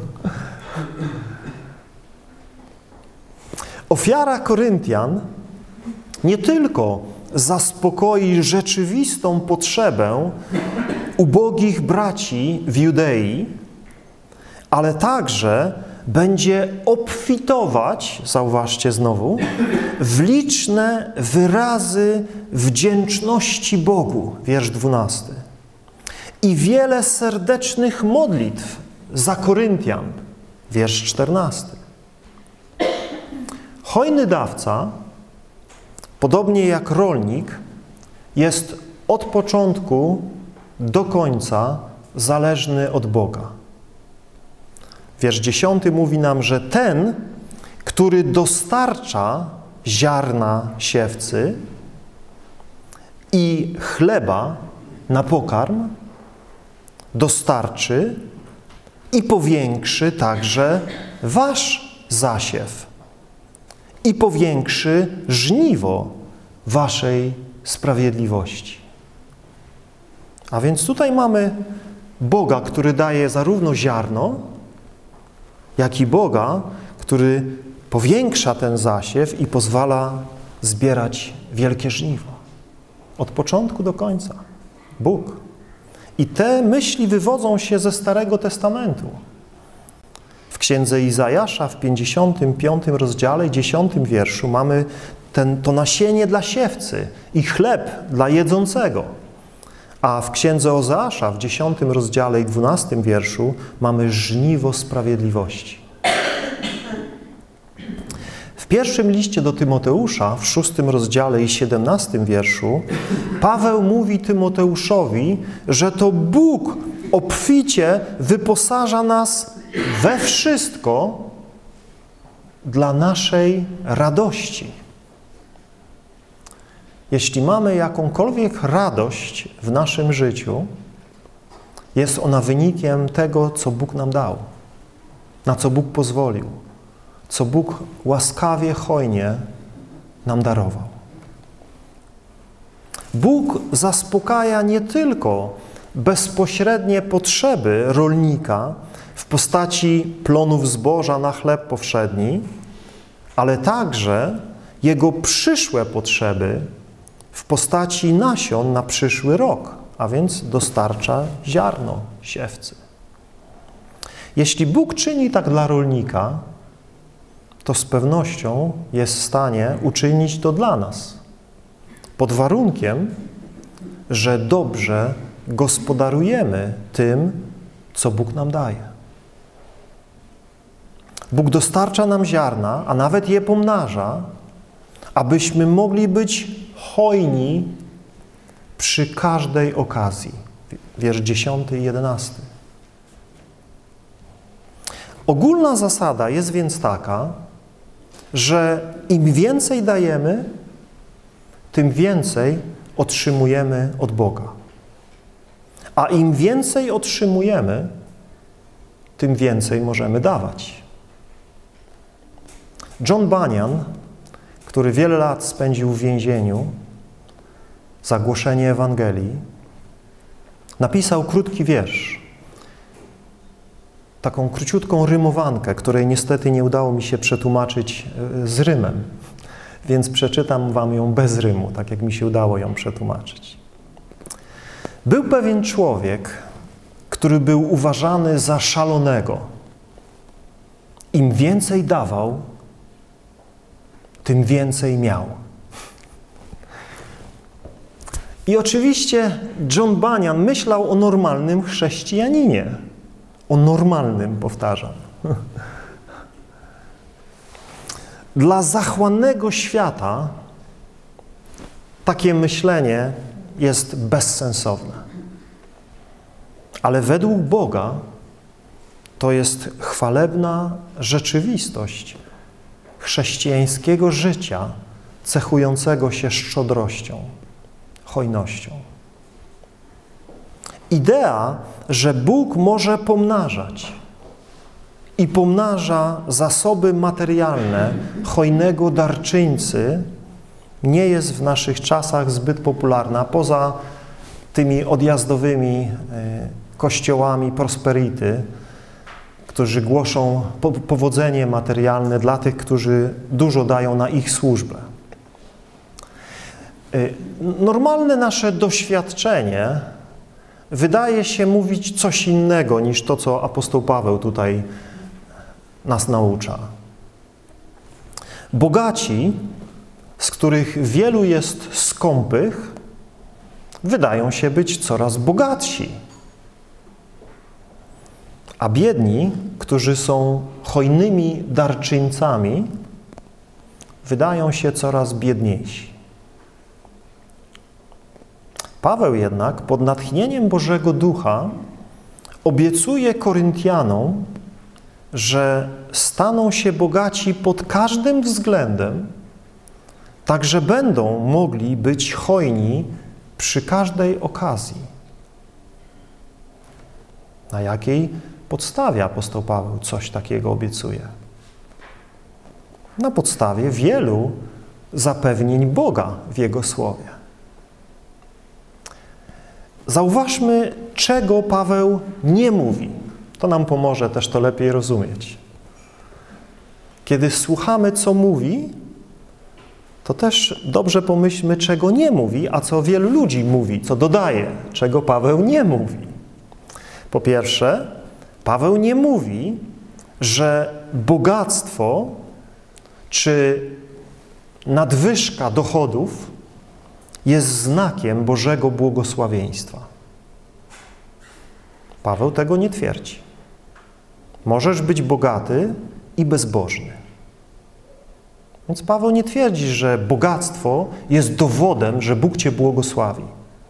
Ofiara Koryntian nie tylko zaspokoi rzeczywistą potrzebę ubogich braci w Judei, ale także będzie obfitować, zauważcie znowu, w liczne wyrazy wdzięczności Bogu, wiersz dwunasty. I wiele serdecznych modlitw za Koryntian, wiersz czternasty. Hojny dawca, podobnie jak rolnik, jest od początku do końca zależny od Boga. Wiersz dziesiąty mówi nam, że ten, który dostarcza ziarna siewcy i chleba na pokarm, dostarczy i powiększy także wasz zasiew i powiększy żniwo waszej sprawiedliwości. A więc tutaj mamy Boga, który daje zarówno ziarno, jak i Boga, który powiększa ten zasiew i pozwala zbierać wielkie żniwo. Od początku do końca. Bóg. I te myśli wywodzą się ze Starego Testamentu. W księdze Izajasza w pięćdziesiątym piątym rozdziale, dziesiątym wierszu mamy ten, to nasienie dla siewcy i chleb dla jedzącego. A w księdze Ozeasza w dziesiątym rozdziale i dwunastym wierszu mamy żniwo sprawiedliwości. W pierwszym liście do Tymoteusza w szóstym rozdziale i siedemnastym wierszu Paweł mówi Tymoteuszowi, że to Bóg obficie wyposaża nas we wszystko dla naszej radości. Jeśli mamy jakąkolwiek radość w naszym życiu, jest ona wynikiem tego, co Bóg nam dał, na co Bóg pozwolił, co Bóg łaskawie, hojnie nam darował. Bóg zaspokaja nie tylko bezpośrednie potrzeby rolnika w postaci plonów zboża na chleb powszedni, ale także jego przyszłe potrzeby w postaci nasion na przyszły rok, a więc dostarcza ziarno siewcy. Jeśli Bóg czyni tak dla rolnika, to z pewnością jest w stanie uczynić to dla nas, pod warunkiem, że dobrze gospodarujemy tym, co Bóg nam daje. Bóg dostarcza nam ziarna, a nawet je pomnaża, abyśmy mogli być hojni przy każdej okazji. Wiersz dziesiąty i jedenasty. Ogólna zasada jest więc taka, że im więcej dajemy, tym więcej otrzymujemy od Boga. A im więcej otrzymujemy, tym więcej możemy dawać. John Bunyan, który wiele lat spędził w więzieniu za głoszenie Ewangelii, napisał krótki wiersz, taką króciutką rymowankę, której niestety nie udało mi się przetłumaczyć z rymem, więc przeczytam wam ją bez rymu, tak jak mi się udało ją przetłumaczyć. Był pewien człowiek, który był uważany za szalonego. Im więcej dawał, tym więcej miał. I oczywiście John Bunyan myślał o normalnym chrześcijaninie. O normalnym, powtarzam. Dla zachłannego świata takie myślenie jest bezsensowne. Ale według Boga to jest chwalebna rzeczywistość chrześcijańskiego życia cechującego się szczodrością, hojnością. Idea, że Bóg może pomnażać i pomnaża zasoby materialne hojnego darczyńcy, nie jest w naszych czasach zbyt popularna, poza tymi odjazdowymi kościołami prosperity, którzy głoszą powodzenie materialne dla tych, którzy dużo dają na ich służbę. Normalne nasze doświadczenie wydaje się mówić coś innego niż to, co apostoł Paweł tutaj nas naucza. Bogaci, z których wielu jest skąpych, wydają się być coraz bogatsi. A biedni, którzy są hojnymi darczyńcami, wydają się coraz biedniejsi. Paweł jednak pod natchnieniem Bożego Ducha obiecuje Koryntianom, że staną się bogaci pod każdym względem, tak że będą mogli być hojni przy każdej okazji. Na jakiej podstawie apostoł Paweł coś takiego obiecuje? Na podstawie wielu zapewnień Boga w Jego Słowie. Zauważmy, czego Paweł nie mówi. To nam pomoże też to lepiej rozumieć. Kiedy słuchamy, co mówi, to też dobrze pomyślmy, czego nie mówi, a co wielu ludzi mówi, co dodaje, czego Paweł nie mówi. Po pierwsze, Paweł nie mówi, że bogactwo czy nadwyżka dochodów jest znakiem Bożego błogosławieństwa. Paweł tego nie twierdzi. Możesz być bogaty i bezbożny. Więc Paweł nie twierdzi, że bogactwo jest dowodem, że Bóg cię błogosławi.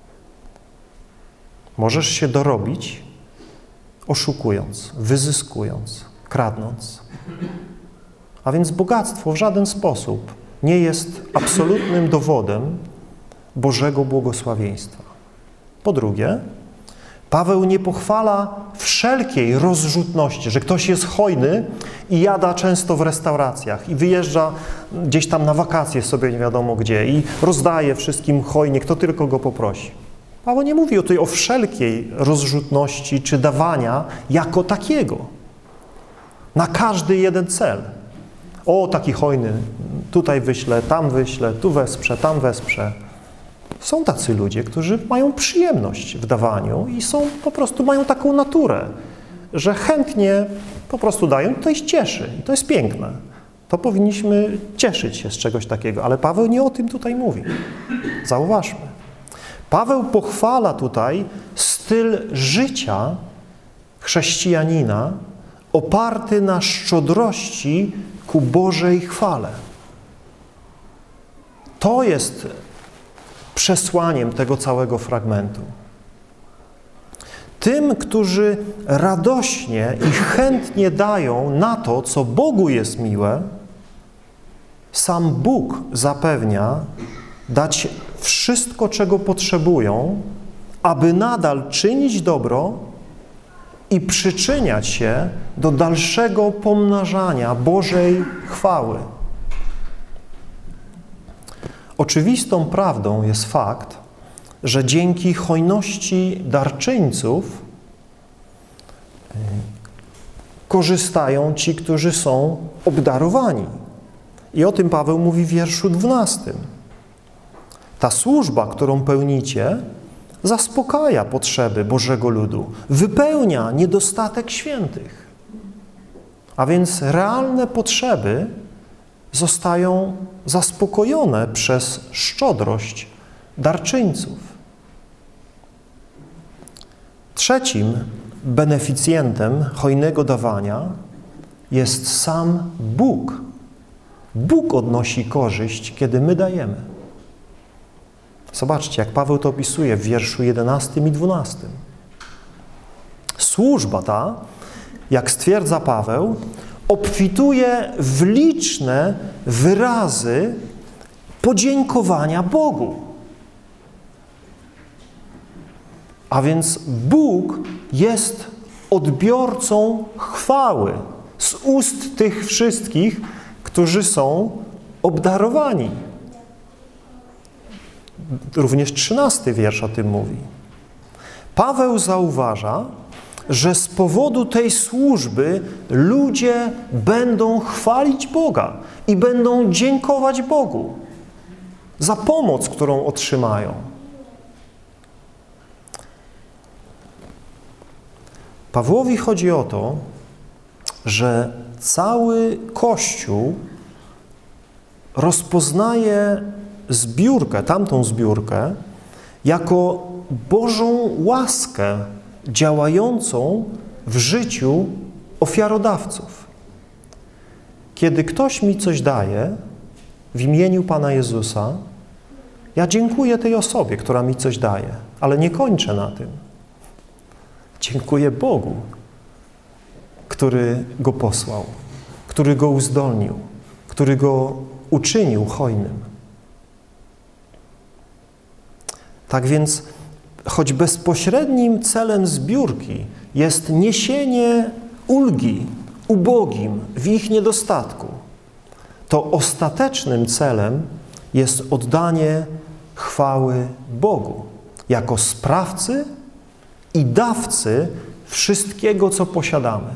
Możesz się dorobić, oszukując, wyzyskując, kradnąc. A więc bogactwo w żaden sposób nie jest absolutnym dowodem Bożego błogosławieństwa. Po drugie, Paweł nie pochwala wszelkiej rozrzutności, że ktoś jest hojny i jada często w restauracjach i wyjeżdża gdzieś tam na wakacje sobie nie wiadomo gdzie i rozdaje wszystkim hojnie, kto tylko go poprosi. Paweł nie mówi o tej o wszelkiej rozrzutności czy dawania jako takiego. Na każdy jeden cel. O, taki hojny, tutaj wyślę, tam wyślę, tu wesprze, tam wesprze. Są tacy ludzie, którzy mają przyjemność w dawaniu i są po prostu mają taką naturę, że chętnie po prostu dają i to ich cieszy. I to jest piękne. To powinniśmy cieszyć się z czegoś takiego, ale Paweł nie o tym tutaj mówi. Zauważmy. Paweł pochwala tutaj styl życia chrześcijanina oparty na szczodrości ku Bożej chwale. To jest przesłaniem tego całego fragmentu. Tym, którzy radośnie i chętnie dają na to, co Bogu jest miłe, sam Bóg zapewnia dać wszystko, czego potrzebują, aby nadal czynić dobro i przyczyniać się do dalszego pomnażania Bożej chwały. Oczywistą prawdą jest fakt, że dzięki hojności darczyńców korzystają ci, którzy są obdarowani. I o tym Paweł mówi w wierszu dwunastym. Ta służba, którą pełnicie, zaspokaja potrzeby Bożego ludu, wypełnia niedostatek świętych. A więc realne potrzeby zostają zaspokojone przez szczodrość darczyńców. Trzecim beneficjentem hojnego dawania jest sam Bóg. Bóg odnosi korzyść, kiedy my dajemy. Zobaczcie, jak Paweł to opisuje w wierszu jedenastym i dwunastym. Służba ta, jak stwierdza Paweł, obfituje w liczne wyrazy podziękowania Bogu. A więc Bóg jest odbiorcą chwały z ust tych wszystkich, którzy są obdarowani. Również trzynasty wiersz o tym mówi. Paweł zauważa, że z powodu tej służby ludzie będą chwalić Boga i będą dziękować Bogu za pomoc, którą otrzymają. Pawłowi chodzi o to, że cały Kościół rozpoznaje zbiórkę, tamtą zbiórkę, jako Bożą łaskę działającą w życiu ofiarodawców. Kiedy ktoś mi coś daje w imieniu Pana Jezusa, ja dziękuję tej osobie, która mi coś daje, ale nie kończę na tym. Dziękuję Bogu, który go posłał, który go uzdolnił, który go uczynił hojnym. Tak więc, choć bezpośrednim celem zbiórki jest niesienie ulgi ubogim w ich niedostatku, to ostatecznym celem jest oddanie chwały Bogu jako sprawcy i dawcy wszystkiego, co posiadamy.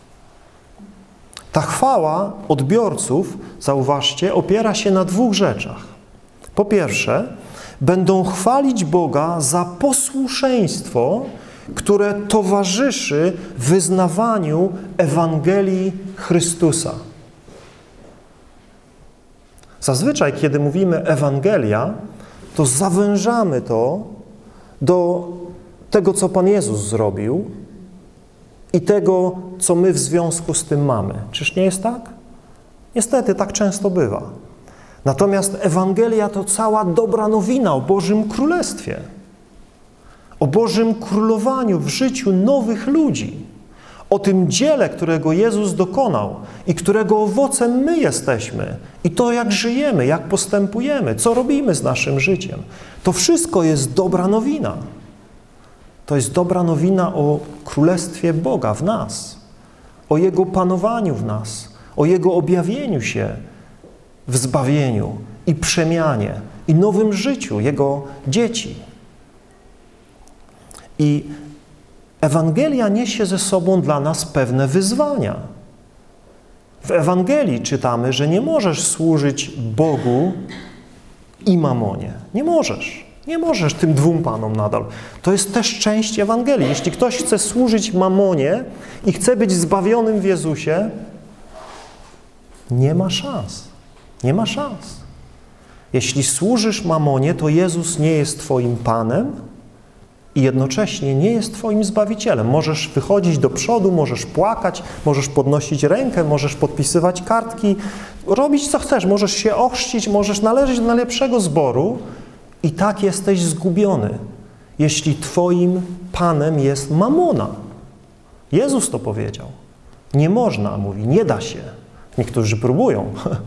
Ta chwała odbiorców, zauważcie, opiera się na dwóch rzeczach. Po pierwsze, będą chwalić Boga za posłuszeństwo, które towarzyszy wyznawaniu Ewangelii Chrystusa. Zazwyczaj, kiedy mówimy Ewangelia, to zawężamy to do tego, co Pan Jezus zrobił i tego, co my w związku z tym mamy. Czyż nie jest tak? Niestety, tak często bywa. Natomiast Ewangelia to cała dobra nowina o Bożym Królestwie, o Bożym królowaniu w życiu nowych ludzi, o tym dziele, którego Jezus dokonał i którego owocem my jesteśmy i to, jak żyjemy, jak postępujemy, co robimy z naszym życiem. To wszystko jest dobra nowina. To jest dobra nowina o Królestwie Boga w nas, o Jego panowaniu w nas, o Jego objawieniu się w zbawieniu i przemianie i nowym życiu Jego dzieci. I Ewangelia niesie ze sobą dla nas pewne wyzwania. W Ewangelii czytamy, że nie możesz służyć Bogu i mamonie. Nie możesz. Nie możesz tym dwóm panom nadal. To jest też część Ewangelii. Jeśli ktoś chce służyć mamonie i chce być zbawionym w Jezusie, nie ma szans. Nie ma szans. Jeśli służysz mamonie, to Jezus nie jest twoim Panem i jednocześnie nie jest twoim Zbawicielem. Możesz wychodzić do przodu, możesz płakać, możesz podnosić rękę, możesz podpisywać kartki, robić co chcesz, możesz się ochrzcić, możesz należeć do najlepszego zboru i tak jesteś zgubiony, jeśli twoim Panem jest mamona. Jezus to powiedział. Nie można, mówi, nie da się. Niektórzy próbują.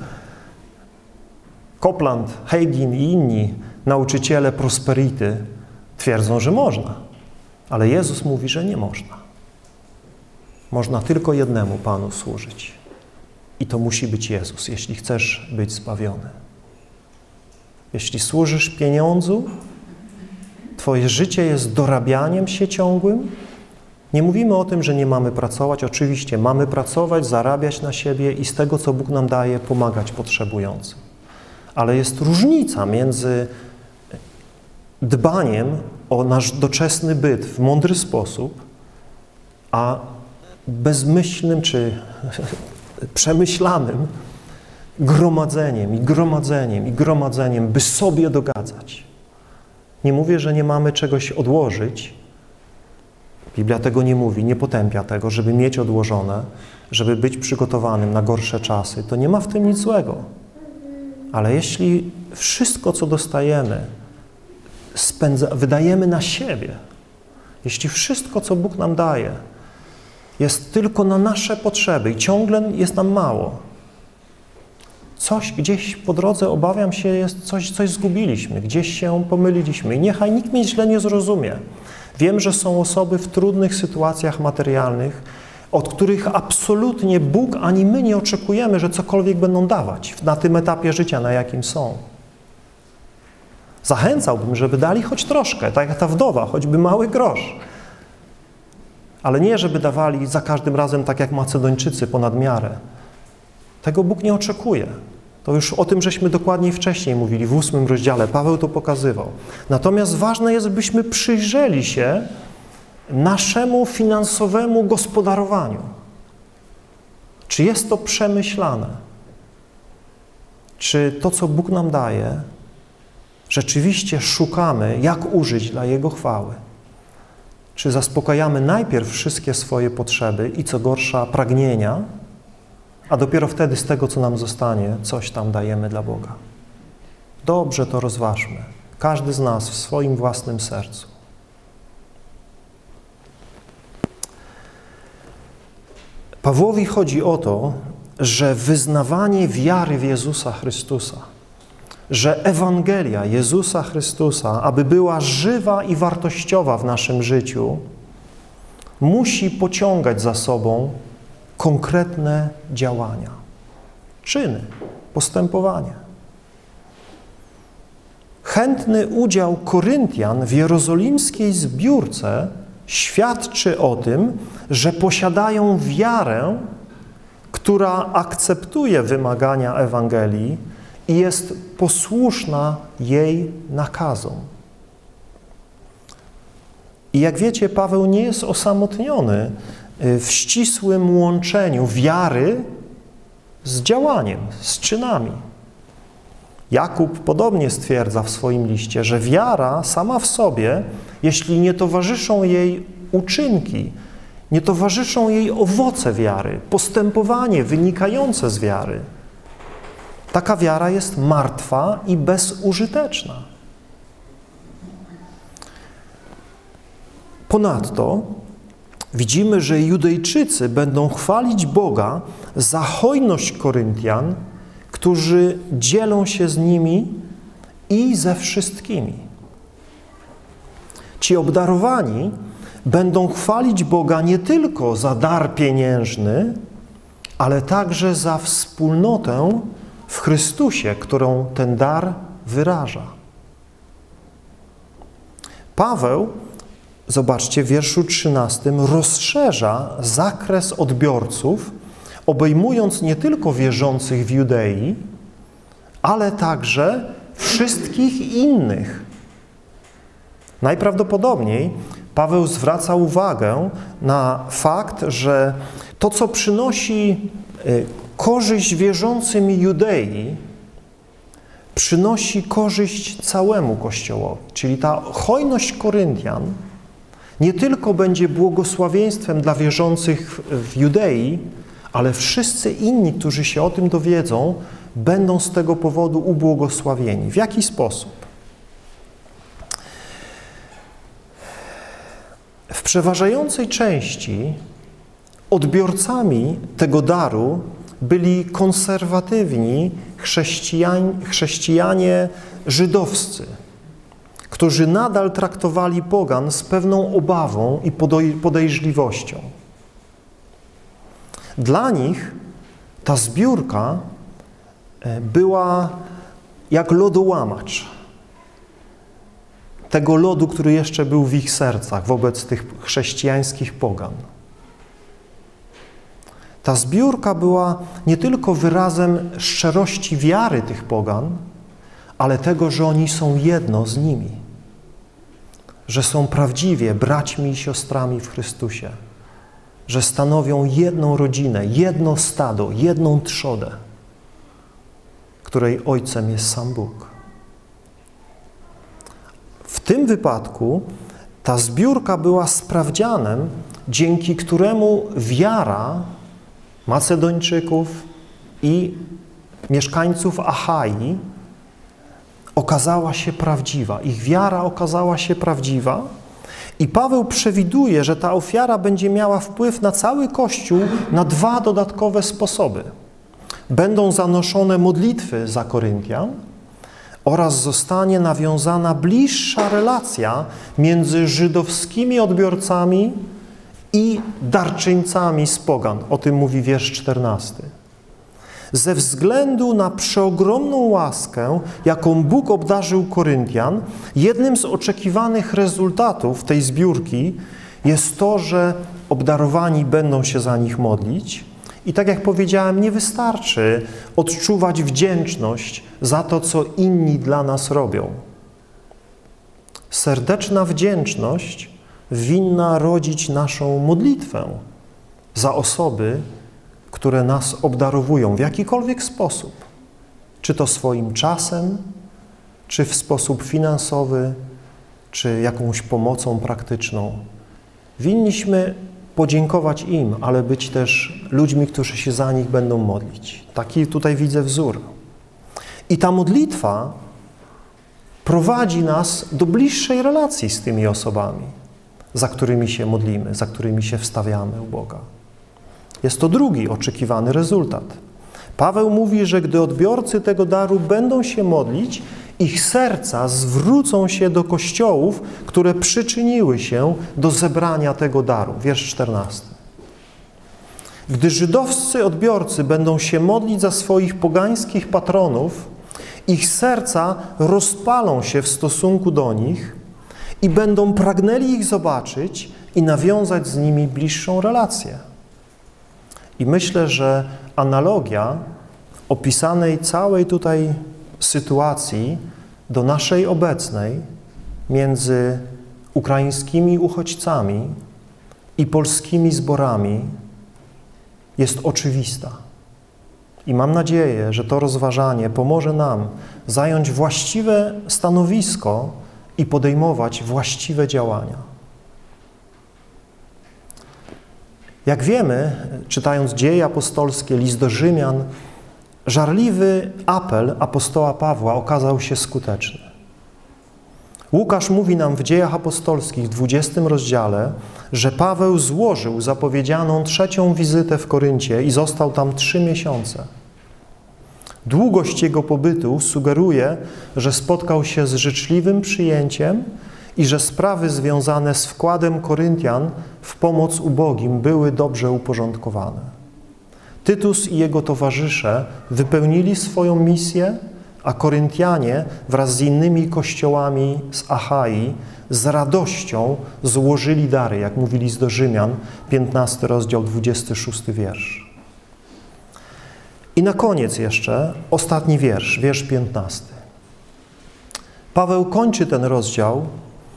Copeland, Hagin i inni nauczyciele prosperity twierdzą, że można. Ale Jezus mówi, że nie można. Można tylko jednemu Panu służyć. I to musi być Jezus, jeśli chcesz być zbawiony. Jeśli służysz pieniądzu, twoje życie jest dorabianiem się ciągłym. Nie mówimy o tym, że nie mamy pracować. Oczywiście mamy pracować, zarabiać na siebie i z tego, co Bóg nam daje, pomagać potrzebującym. Ale jest różnica między dbaniem o nasz doczesny byt w mądry sposób, a bezmyślnym czy przemyślanym gromadzeniem i gromadzeniem i gromadzeniem, by sobie dogadzać. Nie mówię, że nie mamy czegoś odłożyć. Biblia tego nie mówi, nie potępia tego, żeby mieć odłożone, żeby być przygotowanym na gorsze czasy. To nie ma w tym nic złego. Ale jeśli wszystko, co dostajemy, spędza, wydajemy na siebie, jeśli wszystko, co Bóg nam daje, jest tylko na nasze potrzeby i ciągle jest nam mało, coś gdzieś po drodze, obawiam się, jest coś, coś zgubiliśmy, gdzieś się pomyliliśmy i niechaj nikt mnie źle nie zrozumie. Wiem, że są osoby w trudnych sytuacjach materialnych, od których absolutnie Bóg ani my nie oczekujemy, że cokolwiek będą dawać na tym etapie życia, na jakim są. Zachęcałbym, żeby dali choć troszkę, tak jak ta wdowa, choćby mały grosz. Ale nie, żeby dawali za każdym razem tak jak Macedończycy ponad miarę. Tego Bóg nie oczekuje. To już o tym żeśmy dokładniej wcześniej mówili, w ósmym rozdziale. Paweł to pokazywał. Natomiast ważne jest, byśmy przyjrzeli się naszemu finansowemu gospodarowaniu. Czy jest to przemyślane? Czy to, co Bóg nam daje, rzeczywiście szukamy, jak użyć dla Jego chwały? Czy zaspokajamy najpierw wszystkie swoje potrzeby i, co gorsza, pragnienia, a dopiero wtedy z tego, co nam zostanie, coś tam dajemy dla Boga? Dobrze to rozważmy. Każdy z nas w swoim własnym sercu. Pawłowi chodzi o to, że wyznawanie wiary w Jezusa Chrystusa, że Ewangelia Jezusa Chrystusa, aby była żywa i wartościowa w naszym życiu, musi pociągać za sobą konkretne działania, czyny, postępowanie. Chętny udział Koryntian w jerozolimskiej zbiórce świadczy o tym, że posiadają wiarę, która akceptuje wymagania Ewangelii i jest posłuszna jej nakazom. I jak wiecie, Paweł nie jest osamotniony w ścisłym łączeniu wiary z działaniem, z czynami. Jakub podobnie stwierdza w swoim liście, że wiara sama w sobie, jeśli nie towarzyszą jej uczynki, nie towarzyszą jej owoce wiary, postępowanie wynikające z wiary, taka wiara jest martwa i bezużyteczna. Ponadto widzimy, że Judejczycy będą chwalić Boga za hojność Koryntian, którzy dzielą się z nimi i ze wszystkimi. Ci obdarowani będą chwalić Boga nie tylko za dar pieniężny, ale także za wspólnotę w Chrystusie, którą ten dar wyraża. Paweł, zobaczcie, w wierszu trzynastym rozszerza zakres odbiorców, obejmując nie tylko wierzących w Judei, ale także wszystkich innych. Najprawdopodobniej Paweł zwraca uwagę na fakt, że to, co przynosi korzyść wierzącym Judei, przynosi korzyść całemu Kościołowi. Czyli ta hojność Koryntian nie tylko będzie błogosławieństwem dla wierzących w Judei, ale wszyscy inni, którzy się o tym dowiedzą, będą z tego powodu ubłogosławieni. W jaki sposób? W przeważającej części odbiorcami tego daru byli konserwatywni chrześcijan, chrześcijanie żydowscy, którzy nadal traktowali pogan z pewną obawą i podejrzliwością. Dla nich ta zbiórka była jak lodołamacz tego lodu, który jeszcze był w ich sercach wobec tych chrześcijańskich pogan. Ta zbiórka była nie tylko wyrazem szczerości wiary tych pogan, ale tego, że oni są jedno z nimi, że są prawdziwie braćmi i siostrami w Chrystusie, że stanowią jedną rodzinę, jedno stado, jedną trzodę, której ojcem jest sam Bóg. W tym wypadku ta zbiórka była sprawdzianem, dzięki któremu wiara Macedończyków i mieszkańców Achai okazała się prawdziwa. Ich wiara okazała się prawdziwa i Paweł przewiduje, że ta ofiara będzie miała wpływ na cały Kościół na dwa dodatkowe sposoby. Będą zanoszone modlitwy za Koryntian oraz zostanie nawiązana bliższa relacja między żydowskimi odbiorcami i darczyńcami z pogan. O tym mówi wiersz czternasty. Ze względu na przeogromną łaskę, jaką Bóg obdarzył Koryntian, jednym z oczekiwanych rezultatów tej zbiórki jest to, że obdarowani będą się za nich modlić. I tak jak powiedziałem, nie wystarczy odczuwać wdzięczność za to, co inni dla nas robią. Serdeczna wdzięczność winna rodzić naszą modlitwę za osoby, które nas obdarowują w jakikolwiek sposób, czy to swoim czasem, czy w sposób finansowy, czy jakąś pomocą praktyczną. Winniśmy podziękować im, ale być też ludźmi, którzy się za nich będą modlić. Taki tutaj widzę wzór. I ta modlitwa prowadzi nas do bliższej relacji z tymi osobami, za którymi się modlimy, za którymi się wstawiamy u Boga. Jest to drugi oczekiwany rezultat. Paweł mówi, że gdy odbiorcy tego daru będą się modlić, ich serca zwrócą się do kościołów, które przyczyniły się do zebrania tego daru. Wiersz czternasty. Gdy żydowscy odbiorcy będą się modlić za swoich pogańskich patronów, ich serca rozpalą się w stosunku do nich i będą pragnęli ich zobaczyć i nawiązać z nimi bliższą relację. I myślę, że analogia opisanej całej tutaj sytuacji do naszej obecnej między ukraińskimi uchodźcami i polskimi zborami jest oczywista. I mam nadzieję, że to rozważanie pomoże nam zająć właściwe stanowisko i podejmować właściwe działania. Jak wiemy, czytając Dzieje apostolskie, list do Rzymian, żarliwy apel apostoła Pawła okazał się skuteczny. Łukasz mówi nam w Dziejach apostolskich w dwudziestym rozdziale, że Paweł złożył zapowiedzianą trzecią wizytę w Koryncie i został tam trzy miesiące. Długość jego pobytu sugeruje, że spotkał się z życzliwym przyjęciem i że sprawy związane z wkładem Koryntian w pomoc ubogim były dobrze uporządkowane. Tytus i jego towarzysze wypełnili swoją misję, a Koryntianie wraz z innymi kościołami z Achai z radością złożyli dary, jak mówi list do Rzymian, piętnasty rozdział, dwudziesty szósty wiersz. I na koniec jeszcze ostatni wiersz, wiersz piętnasty. Paweł kończy ten rozdział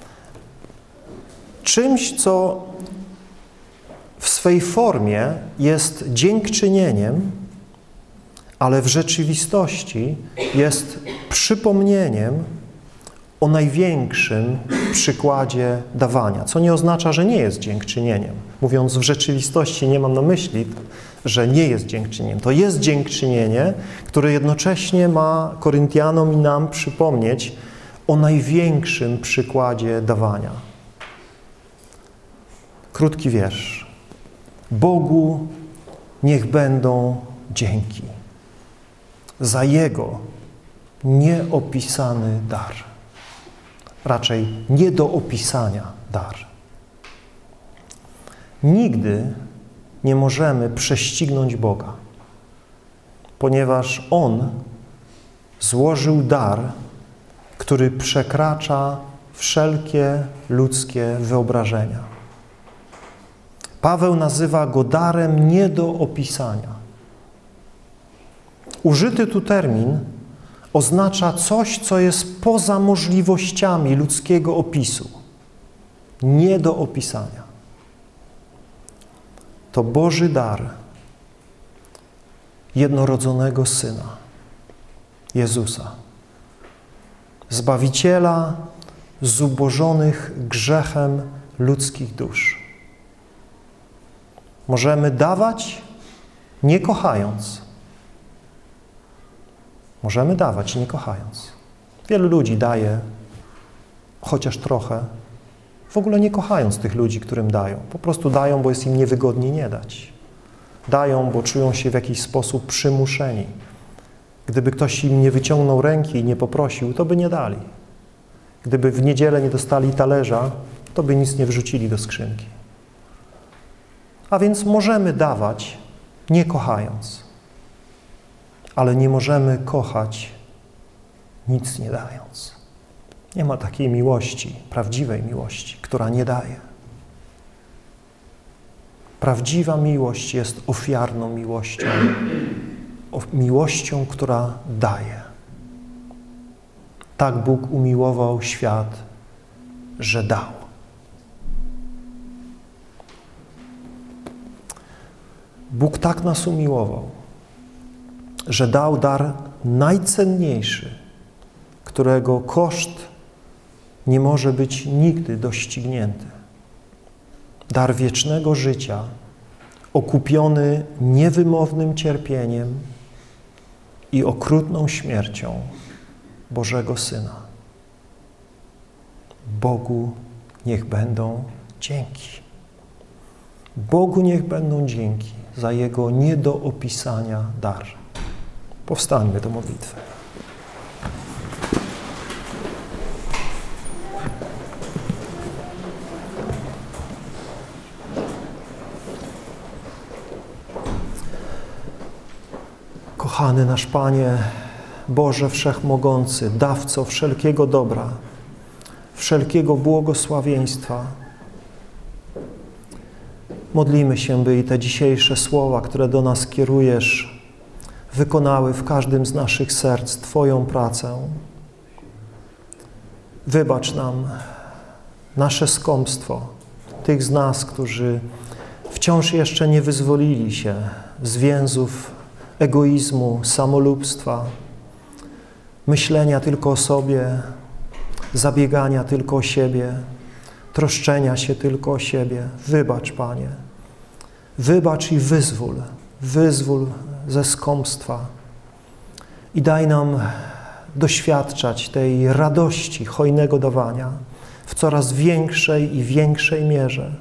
czymś, co w swej formie jest dziękczynieniem, ale w rzeczywistości jest przypomnieniem o największym przykładzie dawania, co nie oznacza, że nie jest dziękczynieniem. Mówiąc w rzeczywistości, nie mam na myśli, że nie jest dziękczynieniem. To jest dziękczynienie, które jednocześnie ma Koryntianom i nam przypomnieć o największym przykładzie dawania. Krótki wiersz. Bogu niech będą dzięki za Jego nieopisany dar. Raczej nie do opisania dar. Nigdy nie możemy prześcignąć Boga, ponieważ On złożył dar, który przekracza wszelkie ludzkie wyobrażenia. Paweł nazywa go darem nie do opisania. Użyty tu termin oznacza coś, co jest poza możliwościami ludzkiego opisu. Nie do opisania. To Boży dar jednorodzonego Syna, Jezusa, Zbawiciela zubożonych grzechem ludzkich dusz. Możemy dawać, nie kochając. Możemy dawać, nie kochając. Wielu ludzi daje, chociaż trochę, w ogóle nie kochając tych ludzi, którym dają. Po prostu dają, bo jest im niewygodnie nie dać. Dają, bo czują się w jakiś sposób przymuszeni. Gdyby ktoś im nie wyciągnął ręki i nie poprosił, to by nie dali. Gdyby w niedzielę nie dostali talerza, to by nic nie wrzucili do skrzynki. A więc możemy dawać, nie kochając. Ale nie możemy kochać, nic nie dając. Nie ma takiej miłości, prawdziwej miłości, która nie daje. Prawdziwa miłość jest ofiarną miłością, miłością, która daje. Tak Bóg umiłował świat, że dał. Bóg tak nas umiłował, że dał dar najcenniejszy, którego koszt nie może być nigdy doścignięty. Dar wiecznego życia, okupiony niewymownym cierpieniem i okrutną śmiercią Bożego Syna. Bogu niech będą dzięki. Bogu niech będą dzięki za Jego nie do opisania dar. Powstańmy do modlitwy. Kochany nasz Panie, Boże Wszechmogący, dawco wszelkiego dobra, wszelkiego błogosławieństwa, modlimy się, by i te dzisiejsze słowa, które do nas kierujesz, wykonały w każdym z naszych serc Twoją pracę. Wybacz nam nasze skąpstwo, tych z nas, którzy wciąż jeszcze nie wyzwolili się z więzów egoizmu, samolubstwa, myślenia tylko o sobie, zabiegania tylko o siebie, troszczenia się tylko o siebie. Wybacz, Panie. Wybacz i wyzwól. Wyzwól ze skąpstwa. I daj nam doświadczać tej radości hojnego dawania w coraz większej i większej mierze.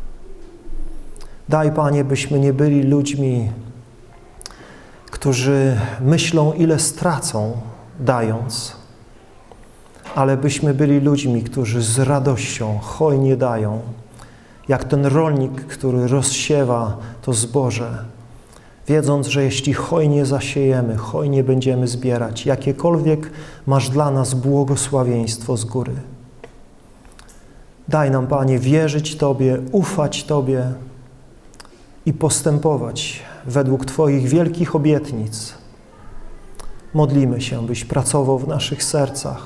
Daj, Panie, byśmy nie byli ludźmi, którzy myślą, ile stracą, dając, ale byśmy byli ludźmi, którzy z radością hojnie dają, jak ten rolnik, który rozsiewa to zboże, wiedząc, że jeśli hojnie zasiejemy, hojnie będziemy zbierać, jakiekolwiek masz dla nas błogosławieństwo z góry. Daj nam, Panie, wierzyć Tobie, ufać Tobie i postępować według Twoich wielkich obietnic. Modlimy się, byś pracował w naszych sercach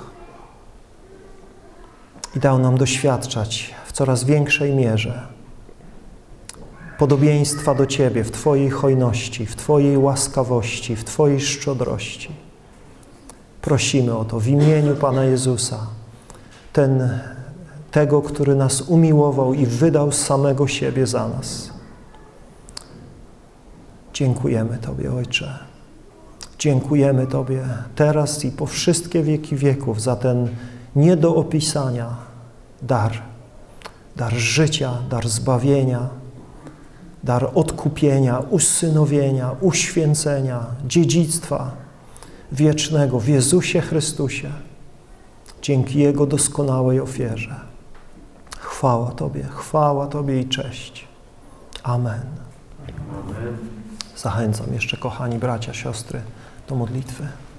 i dał nam doświadczać w coraz większej mierze podobieństwa do Ciebie w Twojej hojności, w Twojej łaskawości, w Twojej szczodrości. Prosimy o to w imieniu Pana Jezusa, ten, tego, który nas umiłował i wydał samego siebie za nas. Dziękujemy Tobie, Ojcze. Dziękujemy Tobie teraz i po wszystkie wieki wieków za ten nie do opisania dar. Dar życia, dar zbawienia, dar odkupienia, usynowienia, uświęcenia, dziedzictwa wiecznego w Jezusie Chrystusie. Dzięki Jego doskonałej ofierze. Chwała Tobie, chwała Tobie i cześć. Amen. Amen. Zachęcam jeszcze, kochani bracia, siostry, do modlitwy.